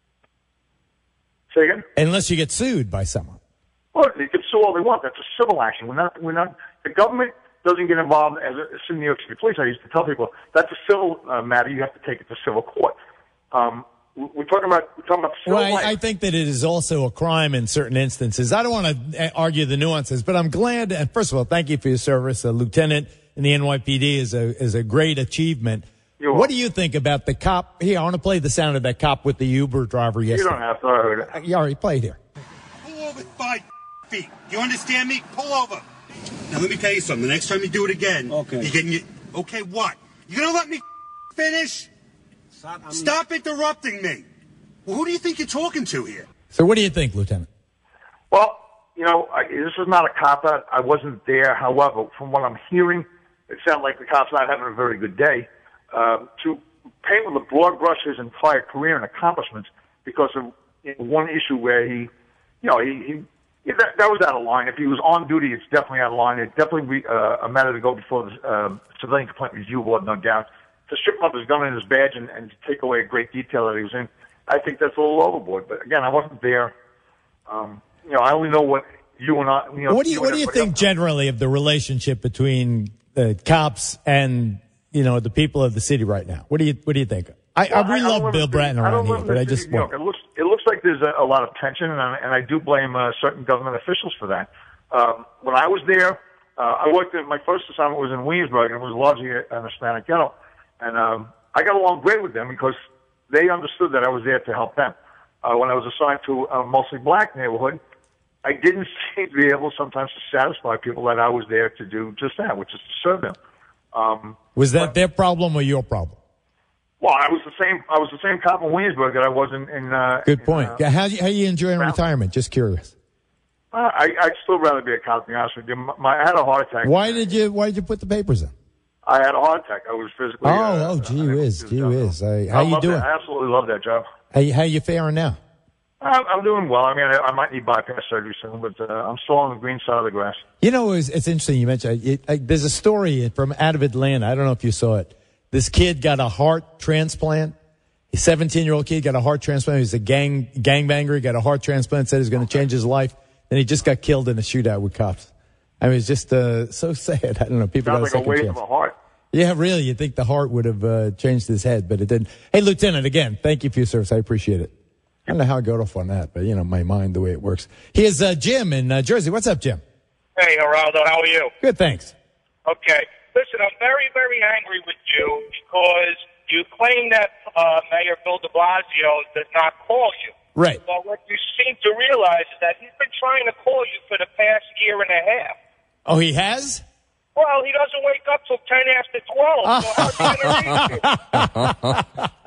Say again? Unless you get sued by someone. Well, they can sue all they want. That's a civil action. We're not. The government doesn't get involved. As in New York City Police, I used to tell people that's a civil matter. You have to take it to civil court. We're talking about civil rights. I think that it is also a crime in certain instances. I don't want to argue the nuances, but I'm glad. And first of all, thank you for your service. A lieutenant in the NYPD is a great achievement. What do you think about the cop? Here, I want to play the sound of that cop with the Uber driver yesterday. You don't have to. I heard it. You already played here. Pull over 5 feet. Do you understand me? Pull over. Now, let me tell you something. The next time you do it again, you're getting it. Okay, what? You going to let me finish? Stop interrupting me. Well, who do you think you're talking to here? So what do you think, Lieutenant? Well, this is not a cop-out. I wasn't there. However, from what I'm hearing, it sounds like the cop's not having a very good day. To paint with a broad brush his entire career and accomplishments because of one issue where that was out of line. If he was on duty, it's definitely out of line. It'd definitely be a matter to go before the Civilian Complaint Review Board, no doubt. To strip up his gun and his badge and to take away a great detail that he was in, I think that's a little overboard. But again, I wasn't there. I only know what you and I. What do you think generally of the relationship between the cops and the people of the city right now? What do you think? I really love Bill Bratton around here, but I just it looks like there's a lot of tension, and I do blame certain government officials for that. When I was there, I worked at my first assignment was in Williamsburg, and it was largely an Hispanic ghetto, and I got along great with them because they understood that I was there to help them. When I was assigned to a mostly black neighborhood, I didn't seem to be able sometimes to satisfy people that I was there to do just that, which is to serve them. Was that their problem or your problem? Well, I was the same cop in Williamsburg that I was in. Good point. How you enjoying retirement? Just curious. I'd still rather be a cop, to be honest with you. I had a heart attack. Why did you put the papers in? I had a heart attack. I was physically. Gee whiz. How you doing? I absolutely love that job. How you faring now? I'm doing well. I mean, I might need bypass surgery soon, but I'm still on the green side of the grass. It's interesting you mentioned there's a story from out of Atlanta. I don't know if you saw it. This kid got a heart transplant. A 17-year-old kid got a heart transplant. He was a gangbanger. He got a heart transplant, said it was going to change his life. Then he just got killed in a shootout with cops. I mean, it's just so sad. I don't know. People got a second chance. Sounds like a waste of a heart. Yeah, really. You'd think the heart would have changed his head, but it didn't. Hey, Lieutenant, again, thank you for your service. I appreciate it. I don't know how I got off on that, but, my mind, the way it works. Here's Jim in Jersey. What's up, Jim? Hey, Geraldo. How are you? Good, thanks. Okay. Listen, I'm very, very angry with you because you claim that Mayor Bill de Blasio does not call you. Right. Well, what you seem to realize is that he's been trying to call you for the past year and a half. Oh, he has? Well, he doesn't wake up till 10 after 12. So how's he going to reach you?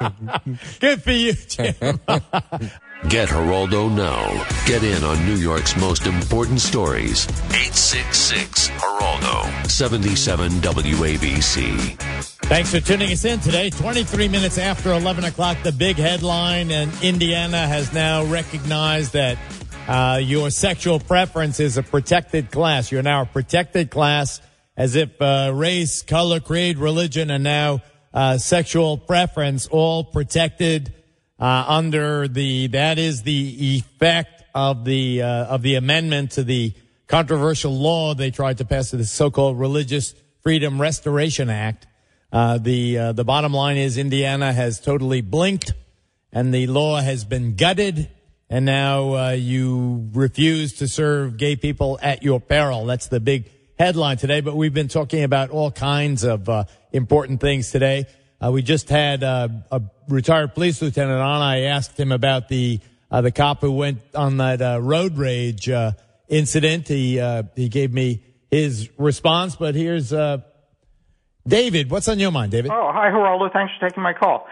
Good for you, Jim. Get Geraldo now. Get in on New York's most important stories. 866-GERALDO. 77 WABC. Thanks for tuning us in today. 23 minutes after 11 o'clock, the big headline, and Indiana has now recognized that your sexual preference is a protected class. You're now a protected class, as if race, color, creed, religion, and now sexual preference all protected under that is the effect of the amendment to the controversial law they tried to pass, the so-called Religious Freedom Restoration Act. The bottom line is Indiana has totally blinked, and the law has been gutted, and now you refuse to serve gay people at your peril. That's the big headline today, but we've been talking about all kinds of important things today. We just had a retired police lieutenant on. I asked him about the cop who went on that road rage incident. He gave me his response, but here's David. What's on your mind, David? Oh, hi, Geraldo. Thanks for taking my call.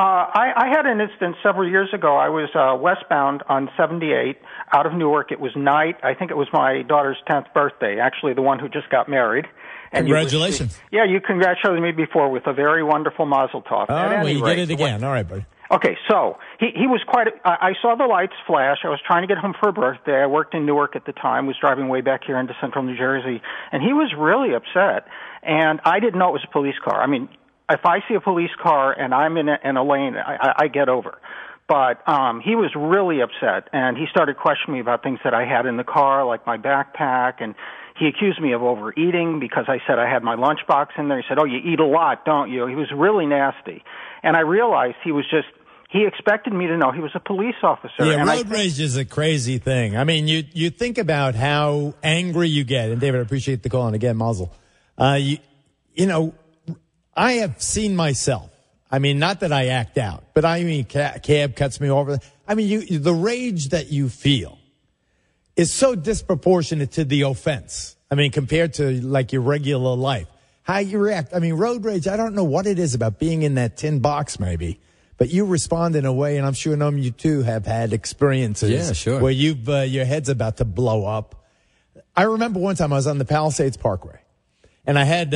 I had an instance several years ago. I was westbound on 78 out of Newark. It was night. I think it was my daughter's 10th birthday, actually the one who just got married. And congratulations. You congratulated me before with a very wonderful mazel tov. Oh, well, you did it again. All right, buddy. Okay, so he was I saw the lights flash. I was trying to get home for a birthday. I worked in Newark at the time, was driving way back here into central New Jersey, and he was really upset. And I didn't know it was a police car. I mean, if I see a police car and I'm in a lane, I get over. But he was really upset, and he started questioning me about things that I had in the car, like my backpack, and he accused me of overeating because I said I had my lunchbox in there. He said, "Oh, you eat a lot, don't you?" He was really nasty. And I realized he expected me to know he was a police officer. Yeah, and road rage is a crazy thing. I mean, you think about how angry you get. And David, I appreciate the call. And again, Mazel. You know, I have seen myself. I mean, not that I act out, but I mean, cab cuts me over. I mean, the rage that you feel is so disproportionate to the offense. I mean, compared to like your regular life, how you react. I mean, road rage, I don't know what it is about being in that tin box maybe, but you respond in a way, and I'm sure you too have had experiences where your head's about to blow up. I remember one time I was on the Palisades Parkway, and I had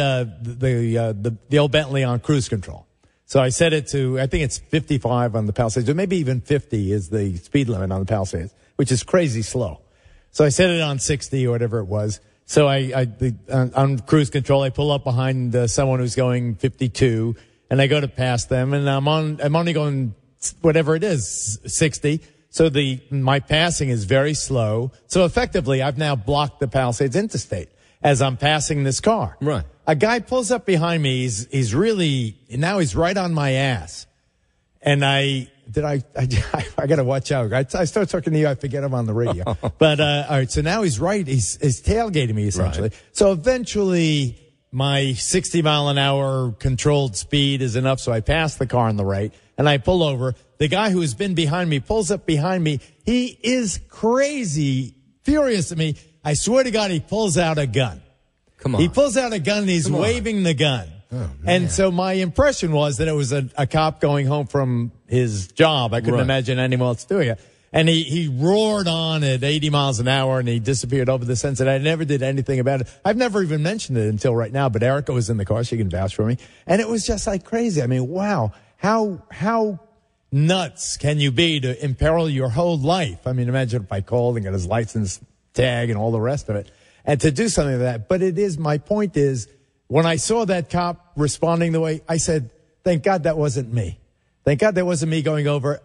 the old Bentley on cruise control. So I set it to, I think it's 55 on the Palisades, or maybe even 50 is the speed limit on the Palisades, which is crazy slow. So I set it on 60 or whatever it was. So on cruise control, I pull up behind someone who's going 52, and I go to pass them, and I'm only going whatever it is, 60. So my passing is very slow. So effectively, I've now blocked the Palisades Interstate as I'm passing this car. Right. A guy pulls up behind me. He's right on my ass. And I got to watch out. I start talking to you, I forget I'm on the radio. But, all right, so now he's tailgating me essentially. Right. So eventually my 60 mile an hour controlled speed is enough. So I pass the car on the right and I pull over. The guy who has been behind me pulls up behind me. He is crazy, furious at me. I swear to God, he pulls out a gun. Come on. He pulls out a gun and he's waving the gun. Oh, and so my impression was that it was a cop going home from his job. I couldn't imagine anyone else doing it. And he roared on at 80 miles an hour and he disappeared over the sunset. I never did anything about it. I've never even mentioned it until right now, but Erica was in the car. She can vouch for me. And it was just like crazy. I mean, wow. How nuts can you be to imperil your whole life? I mean, imagine if I called and got his license tag and all the rest of it. And to do something like that. My point is, when I saw that cop responding the way, I said, thank God that wasn't me. Thank God that wasn't me going over.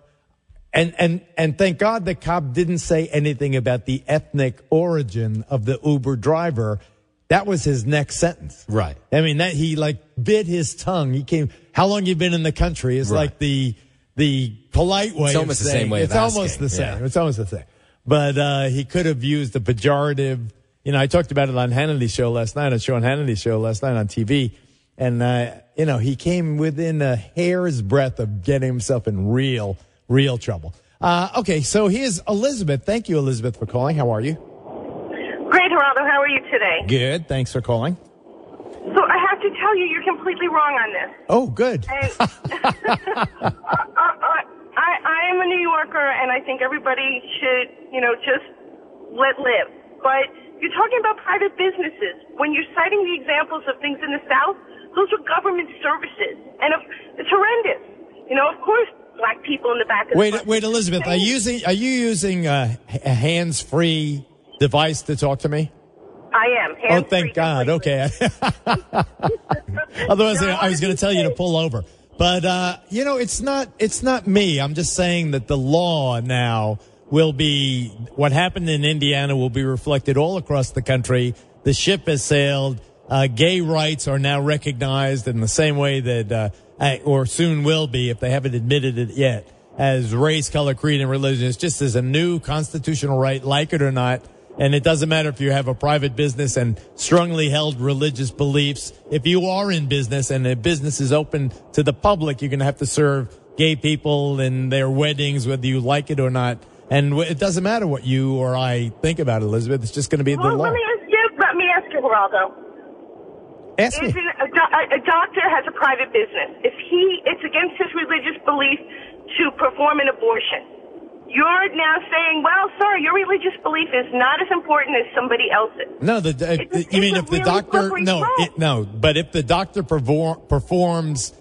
And thank God the cop didn't say anything about the ethnic origin of the Uber driver. That was his next sentence. Right. I mean, he bit his tongue. He came, how long you been in the country is like the polite way. It's almost the same way of asking. It's almost the same. Yeah. It's almost the same. But, he could have used a pejorative. You know, I talked about it on Hannity's show last night, on Sean Hannity's show last night on TV. And, he came within a hair's breadth of getting himself in real trouble. Okay, so here's Elizabeth. Thank you, Elizabeth, for calling. How are you? Great, Geraldo. How are you today? Good. Thanks for calling. So I have to tell tell you you're completely wrong on this. Oh, good. And I am a New Yorker, and I think everybody should, just let live. But you're talking about private businesses. When you're citing the examples of things in the South, those are government services. And it's horrendous. Of course, black people in the back of the bus. Wait, Elizabeth, are you using a hands-free device to talk to me? I am. Oh, thank God. Okay. Otherwise, I was going to tell you to pull over. But, it's not me. I'm just saying that the law now will be, what happened in Indiana will be reflected all across the country. The ship has sailed. Gay rights are now recognized in the same way that, or soon will be if they haven't admitted it yet, as race, color, creed, and religion. It's just as a new constitutional right, like it or not. And it doesn't matter if you have a private business and strongly held religious beliefs. If you are in business and a business is open to the public, you're going to have to serve gay people in their weddings, whether you like it or not. And it doesn't matter what you or I think about it, Elizabeth. It's just going to be the law. Let me ask you, Geraldo. Ask me. A doctor has a private business. If it's against his religious belief to perform an abortion, you're now saying, well, sir, your religious belief is not as important as somebody else's. No, you mean if the doctor? No, but if the doctor performs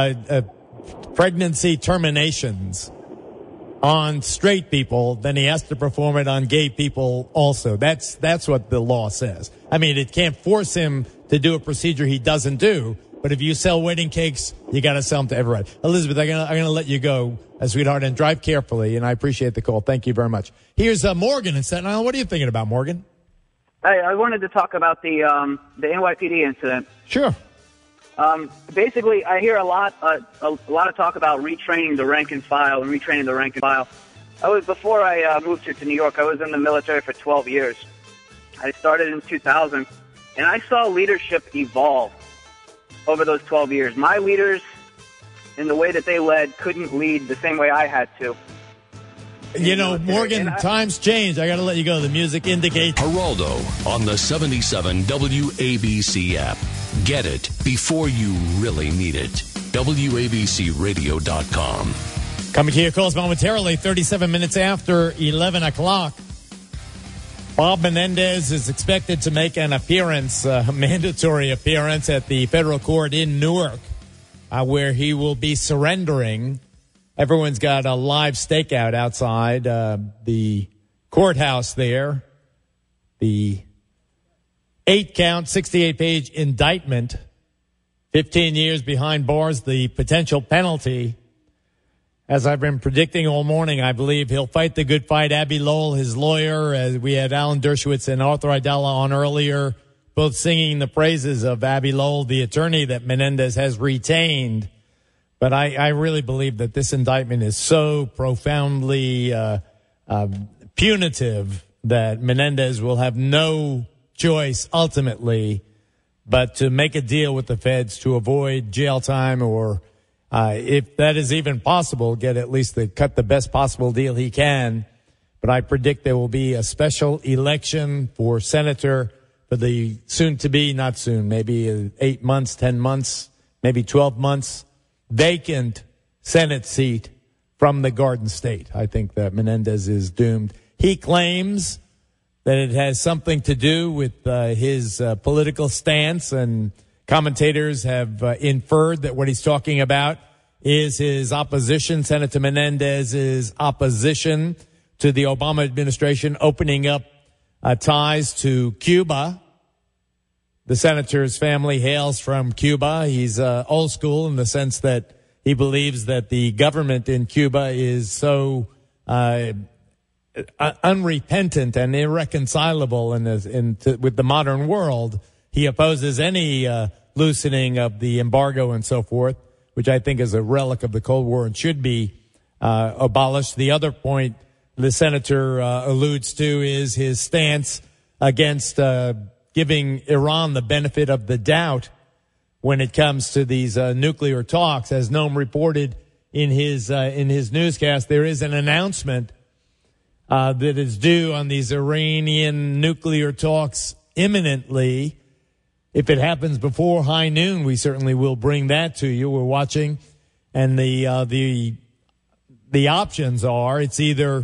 pregnancy terminations on straight people, then he has to perform it on gay people also. That's what the law says. I mean, it can't force him to do a procedure he doesn't do. But if you sell wedding cakes, you got to sell them to everybody. Elizabeth, I'm gonna let you go, sweetheart, and drive carefully. And I appreciate the call. Thank you very much. Here's Morgan in Staten Island. What are you thinking about, Morgan? I wanted to talk about the NYPD incident. Sure. Basically, I hear a lot of talk about retraining the rank and file and retraining the rank and file. Before I moved here to New York, I was in the military for 12 years. I started in 2000, and I saw leadership evolve over those 12 years. My leaders, in the way that they led, couldn't lead the same way I had to. Morgan, times change. I got to let you go. The music indicates. Geraldo on the 77 WABC app. Get it before you really need it. WABCRadio.com. Coming to your calls momentarily, 37 minutes after 11 o'clock. Bob Menendez is expected to make an appearance, a mandatory appearance at the federal court in Newark, where he will be surrendering. Everyone's got a live stakeout outside the courthouse there. The 8-count, 68-page indictment, 15 years behind bars, the potential penalty. As I've been predicting all morning, I believe he'll fight the good fight. Abby Lowell, his lawyer, as we had Alan Dershowitz and Arthur Aidala on earlier, both singing the praises of Abby Lowell, the attorney that Menendez has retained. But I really believe that this indictment is so profoundly punitive that Menendez will have no choice ultimately but to make a deal with the feds to avoid jail time or if that is even possible, get at least cut the best possible deal he can. But I predict there will be a special election for senator for the soon-to-be, not soon, maybe 8 months, 10 months, maybe 12 months, vacant Senate seat from the Garden State. I think that Menendez is doomed. He claims that it has something to do with his political stance, and commentators have inferred that what he's talking about is his opposition, Senator Menendez's opposition to the Obama administration opening up ties to Cuba. The senator's family hails from Cuba. He's old school in the sense that he believes that the government in Cuba is so unrepentant and irreconcilable with the modern world. He opposes any loosening of the embargo and so forth, which I think is a relic of the Cold War and should be abolished. The other point the senator alludes to is his stance against giving Iran the benefit of the doubt when it comes to these nuclear talks. As Noam reported in his newscast, there is an announcement that is due on these Iranian nuclear talks imminently. if it happens before high noon, we certainly will bring that to you. We're watching, and the options are it's either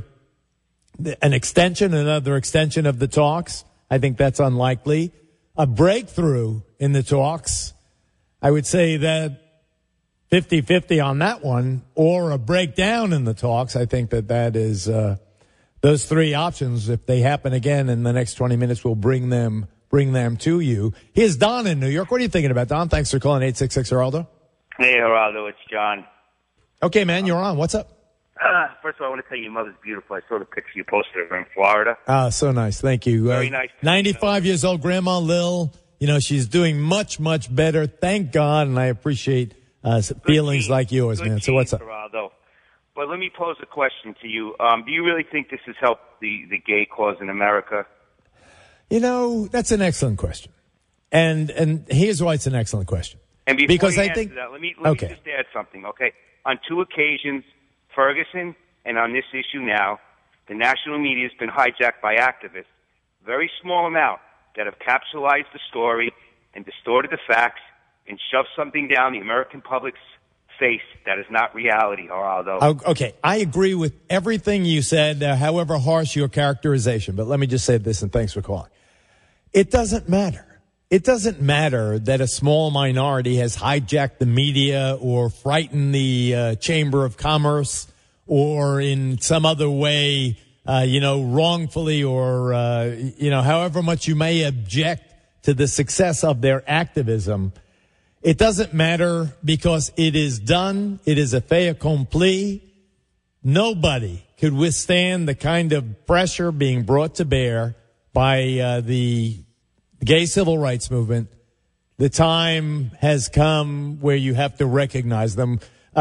another extension of the talks. I think that's unlikely. A breakthrough in the talks. I would say that 50-50 on that one, or a breakdown in the talks. I think that is those three options. If they happen again in the next 20 minutes, we'll bring them to you. Here's Don in New York. What are you thinking about, Don? Thanks for calling 866-Geraldo. Hey, Geraldo, it's John. Okay, man, you're on. What's up? First of all, I want to tell you your mother's beautiful. I saw the picture you posted of her in Florida. So nice. Thank you. Very nice. 95 years old, Grandma Lil. She's doing much, much better. Thank God, and I appreciate feelings like yours, man. So what's up? Geraldo. But let me pose a question to you. Do you really think this has helped the gay cause in America? That's an excellent question. And here's why it's an excellent question. And before because you I answer think that, let me just add something, okay? On two occasions, Ferguson and on this issue now, the national media has been hijacked by activists, very small amount, that have capsulized the story and distorted the facts and shoved something down the American public's face that is not reality, Geraldo. Okay, I agree with everything you said, however harsh your characterization. But let me just say this, and thanks for calling. It doesn't matter. It doesn't matter that a small minority has hijacked the media or frightened the Chamber of Commerce or in some other way, wrongfully or, however much you may object to the success of their activism. It doesn't matter because it is done. It is a fait accompli. Nobody could withstand the kind of pressure being brought to bear by the gay civil rights movement. The time has come where you have to recognize them.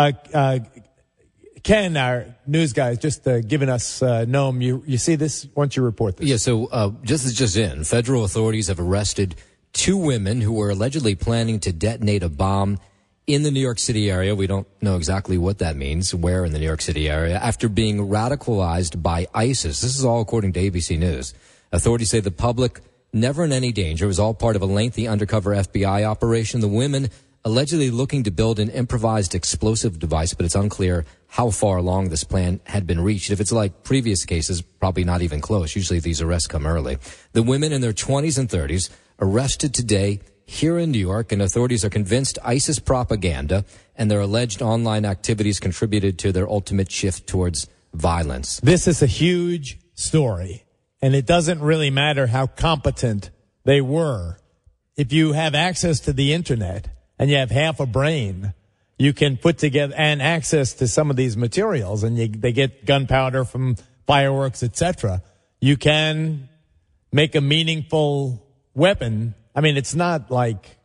Ken, our news guy, is just giving us Noam. You see this? Why don't you report this? Yeah, so just in, federal authorities have arrested two women who were allegedly planning to detonate a bomb in the New York City area. We don't know exactly what that means, where in the New York City area, after being radicalized by ISIS. This is all according to ABC News. Authorities say the public never in any danger. It was all part of a lengthy undercover FBI operation. The women allegedly looking to build an improvised explosive device, but it's unclear how far along this plan had been reached. If it's like previous cases, probably not even close. Usually these arrests come early. The women in their 20s and 30s arrested today here in New York, and authorities are convinced ISIS propaganda and their alleged online activities contributed to their ultimate shift towards violence. This is a huge story, and it doesn't really matter how competent they were. If you have access to the internet and you have half a brain, you can put together and access to some of these materials, and they get gunpowder from fireworks, etc. You can make a meaningful weapon. I mean, it's not like,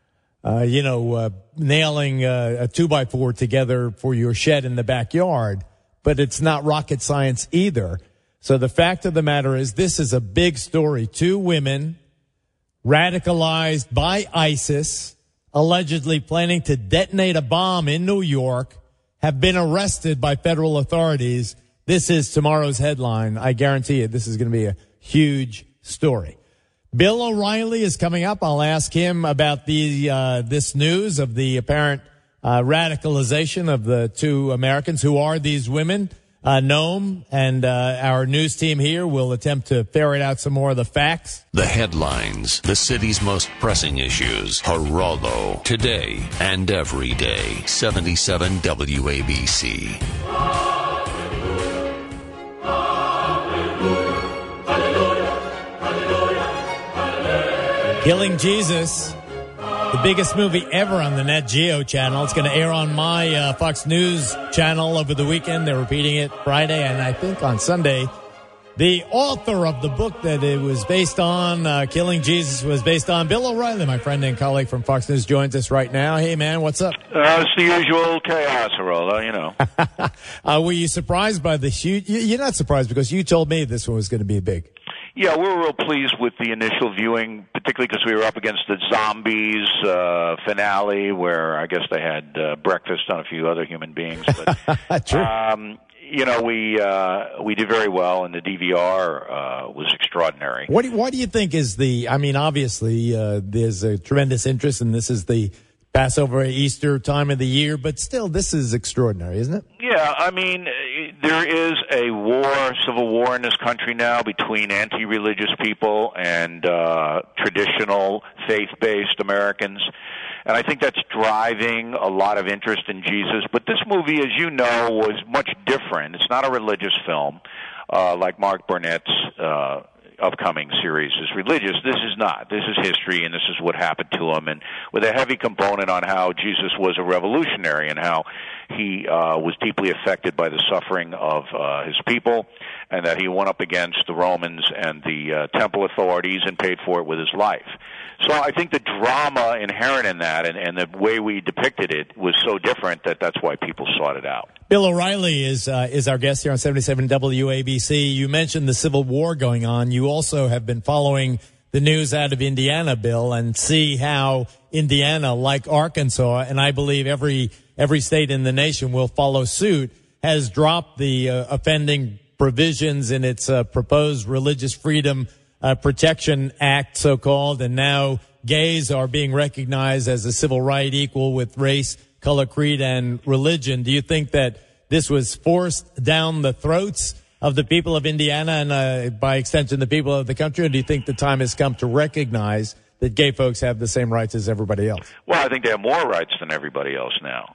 nailing a 2x4 together for your shed in the backyard, but it's not rocket science either. So the fact of the matter is, this is a big story. Two women radicalized by ISIS, allegedly planning to detonate a bomb in New York, have been arrested by federal authorities. This is tomorrow's headline. I guarantee you this is going to be a huge story. Bill O'Reilly is coming up. I'll ask him about this news of the apparent radicalization of the two Americans. Who are these women? Noam and our news team here will attempt to ferret out some more of the facts. The headlines, the city's most pressing issues. Geraldo, today and every day. 77 WABC. Killing Jesus, the biggest movie ever on the Nat Geo channel. It's going to air on my Fox News channel over the weekend. They're repeating it Friday and I think on Sunday. The author of the book that it was based on, Killing Jesus, was based on. Bill O'Reilly, my friend and colleague from Fox News, joins us right now. Hey, man, what's up? It's the usual chaos, Geraldo, you know. Were you surprised by the huge... You're not surprised because you told me this one was going to be big. Yeah, we were real pleased with the initial viewing, particularly because we were up against the Zombies finale, where I guess they had breakfast on a few other human beings. But, True. we did very well, and the DVR was extraordinary. Why do you think is the? I mean, obviously, there's a tremendous interest, and this is the Passover, Easter time of the year, but still, this is extraordinary, isn't it? Yeah, I mean, there is a civil war in this country now between anti-religious people and traditional faith-based Americans. And I think that's driving a lot of interest in Jesus. But this movie, as you know, was much different. It's not a religious film like Mark Burnett's upcoming series is religious. This is not. This is history, and this is what happened to him, and with a heavy component on how Jesus was a revolutionary and how he was deeply affected by the suffering of his people, and that he went up against the Romans and the temple authorities and paid for it with his life. So I think the drama inherent in that and the way we depicted it was so different that's why people sought it out. Bill O'Reilly is our guest here on 77 WABC. You mentioned the Civil War going on. You also have been following the news out of Indiana, Bill, and see how Indiana, like Arkansas, and I believe every state in the nation will follow suit, has dropped the offending provisions in its proposed Religious Freedom Protection Act, so-called, and now gays are being recognized as a civil right equal with race, color, creed, and religion. Do you think that this was forced down the throats of the people of Indiana and, by extension, the people of the country, or do you think the time has come to recognize that gay folks have the same rights as everybody else? Well, I think they have more rights than everybody else now.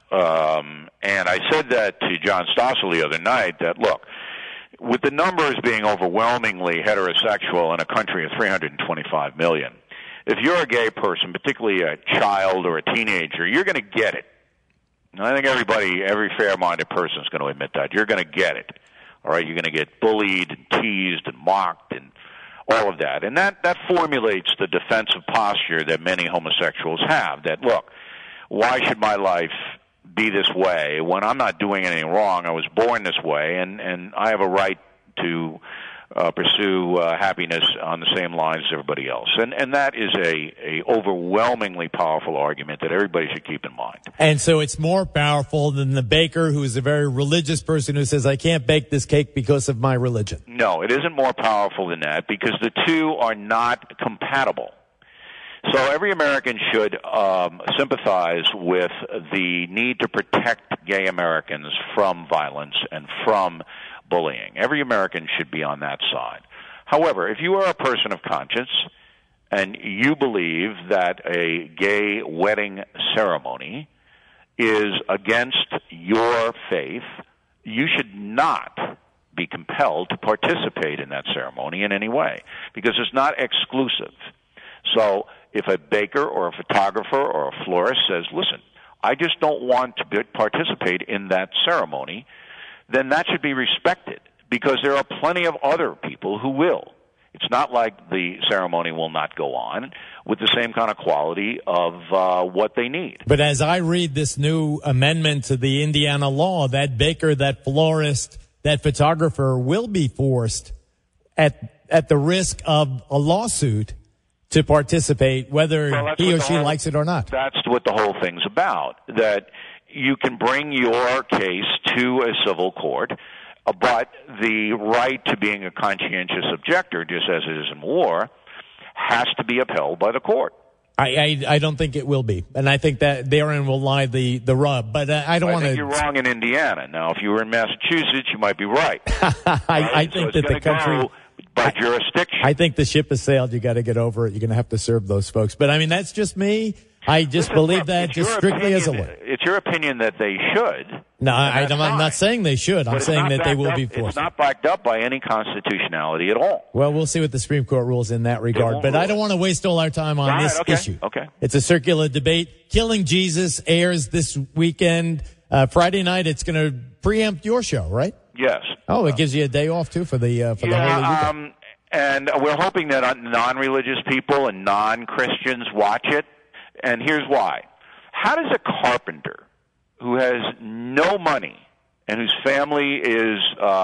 And I said that to John Stossel the other night, that, look, with the numbers being overwhelmingly heterosexual in a country of 325 million, if you're a gay person, particularly a child or a teenager, you're going to get it. And I think every fair-minded person is going to admit that. You're going to get it. All right, you're going to get bullied and teased and mocked and all of that. And that formulates the defensive posture that many homosexuals have, that, look, why should my life be this way when I'm not doing anything wrong? I was born this way, and I have a right to pursue happiness on the same lines as everybody else. And that is a overwhelmingly powerful argument that everybody should keep in mind. And so it's more powerful than the baker who is a very religious person who says, I can't bake this cake because of my religion. No, it isn't more powerful than that, because the two are not compatible. So every American should sympathize with the need to protect gay Americans from violence and from bullying. Every American should be on that side. However, if you are a person of conscience and you believe that a gay wedding ceremony is against your faith, you should not be compelled to participate in that ceremony in any way, because it's not exclusive. So if a baker or a photographer or a florist says, listen, I just don't want to participate in that ceremony, then that should be respected, because there are plenty of other people who will. It's not like the ceremony will not go on with the same kind of quality of what they need. But as I read this new amendment to the Indiana law, that baker, that florist, that photographer will be forced at the risk of a lawsuit to participate, whether he or she likes it or not. That's what the whole thing's about, that you can bring your case to a civil court, but the right to being a conscientious objector, just as it is in war, has to be upheld by the court. I don't think it will be, and I think that therein will lie the rub. But I don't want to. I think you're wrong in Indiana. Now, if you were in Massachusetts, you might be right. I think that the country, by jurisdiction, I think the ship has sailed. You got to get over it. You're going to have to serve those folks. But I mean, that's just me. I just believe that just strictly as a lawyer. It's your opinion that they should. No, I'm not saying they should. I'm saying that they will be forced. It's not backed up by any constitutionality at all. Well, we'll see what the Supreme Court rules in that regard. But I don't want to waste all our time on this issue. Okay. It's a circular debate. Killing Jesus airs this weekend. Friday night, it's going to preempt your show, right? Yes. Oh, it gives you a day off, too, for the Holy Weekend. And we're hoping that non-religious people and non-Christians watch it. And here's why. How does a carpenter who has no money and whose family is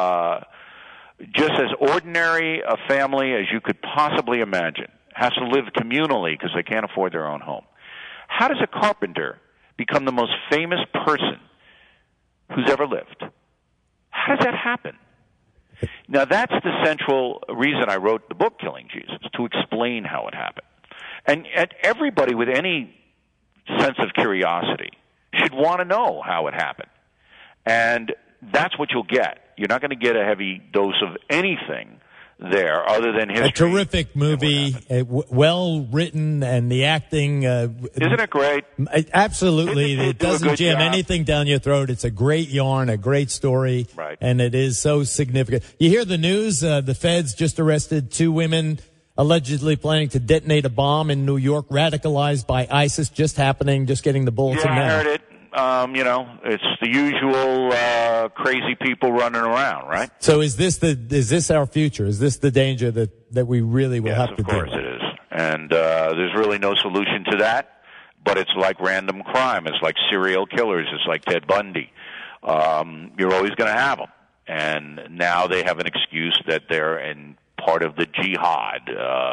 just as ordinary a family as you could possibly imagine, has to live communally because they can't afford their own home, how does a carpenter become the most famous person who's ever lived? How does that happen? Now, that's the central reason I wrote the book, Killing Jesus, to explain how it happened. And everybody with any sense of curiosity should want to know how it happened. And that's what you'll get. You're not going to get a heavy dose of anything there other than history. A terrific movie, well written, and the acting. Isn't it great? Absolutely. It doesn't jam job. anything down your throat. It's a great yarn, a great story. Right. And it is so significant. You hear the news, the feds just arrested 2 women allegedly planning to detonate a bomb in New York, radicalized by ISIS, just getting the bulletin Yeah, now. I heard it. It's the usual crazy people running around, right? So is this our future? Is this the danger that we really will have to deal with? Of course it is. And there's really no solution to that, but it's like random crime. It's like serial killers. It's like Ted Bundy. You're always going to have them. And now they have an excuse that they're in part of the jihad.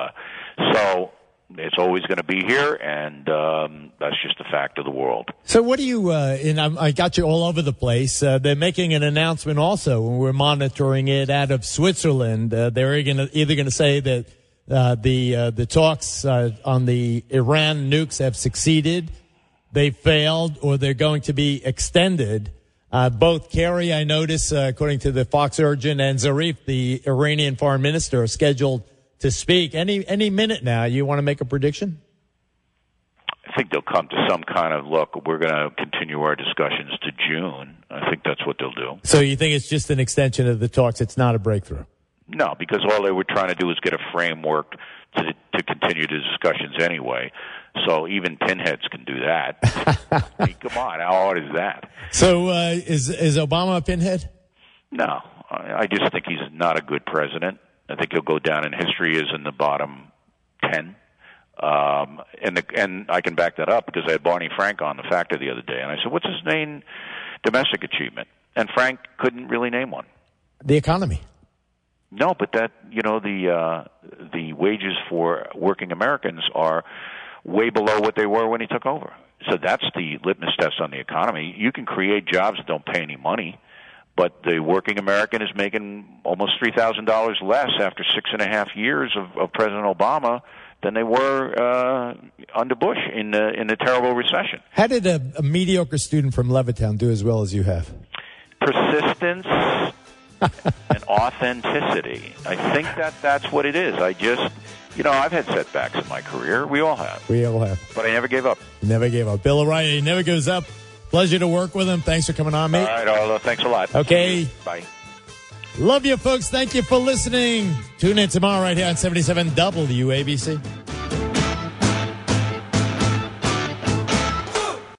So it's always going to be here, and that's just a fact of the world. So what do you, and I got you all over the place, they're making an announcement also, and we're monitoring it out of Switzerland. They're either going to say that the talks on the Iran nukes have succeeded, they failed, or they're going to be extended. Both Kerry, I notice, according to the Fox Urgent, and Zarif, the Iranian foreign minister, are scheduled to speak any minute now. You want to make a prediction? I think they'll come to some kind of look. We're going to continue our discussions to June. I think that's what they'll do. So you think it's just an extension of the talks? It's not a breakthrough? No, because all they were trying to do is get a framework to continue the discussions anyway. So even pinheads can do that. I mean, come on, how hard is that? So is Obama a pinhead? No, I just think he's not a good president. I think he'll go down in history as in the bottom 10. And I can back that up because I had Barney Frank on the Factor the other day, and I said, what's his main domestic achievement? And Frank couldn't really name one. The economy. No, but that, the wages for working Americans are way below what they were when he took over. So that's the litmus test on the economy. You can create jobs that don't pay any money, but the working American is making almost $3,000 less after 6.5 years of President Obama than they were under Bush in the terrible recession. How did a mediocre student from Levittown do as well as you have? Persistence and authenticity. I think that's what it is. I just, I've had setbacks in my career. We all have. We all have. But I never gave up. Never gave up. Bill O'Reilly never gives up. Pleasure to work with him. Thanks for coming on, mate. All right, Arlo. Thanks a lot. Okay. Bye. Love you, folks. Thank you for listening. Tune in tomorrow right here on 77 WABC.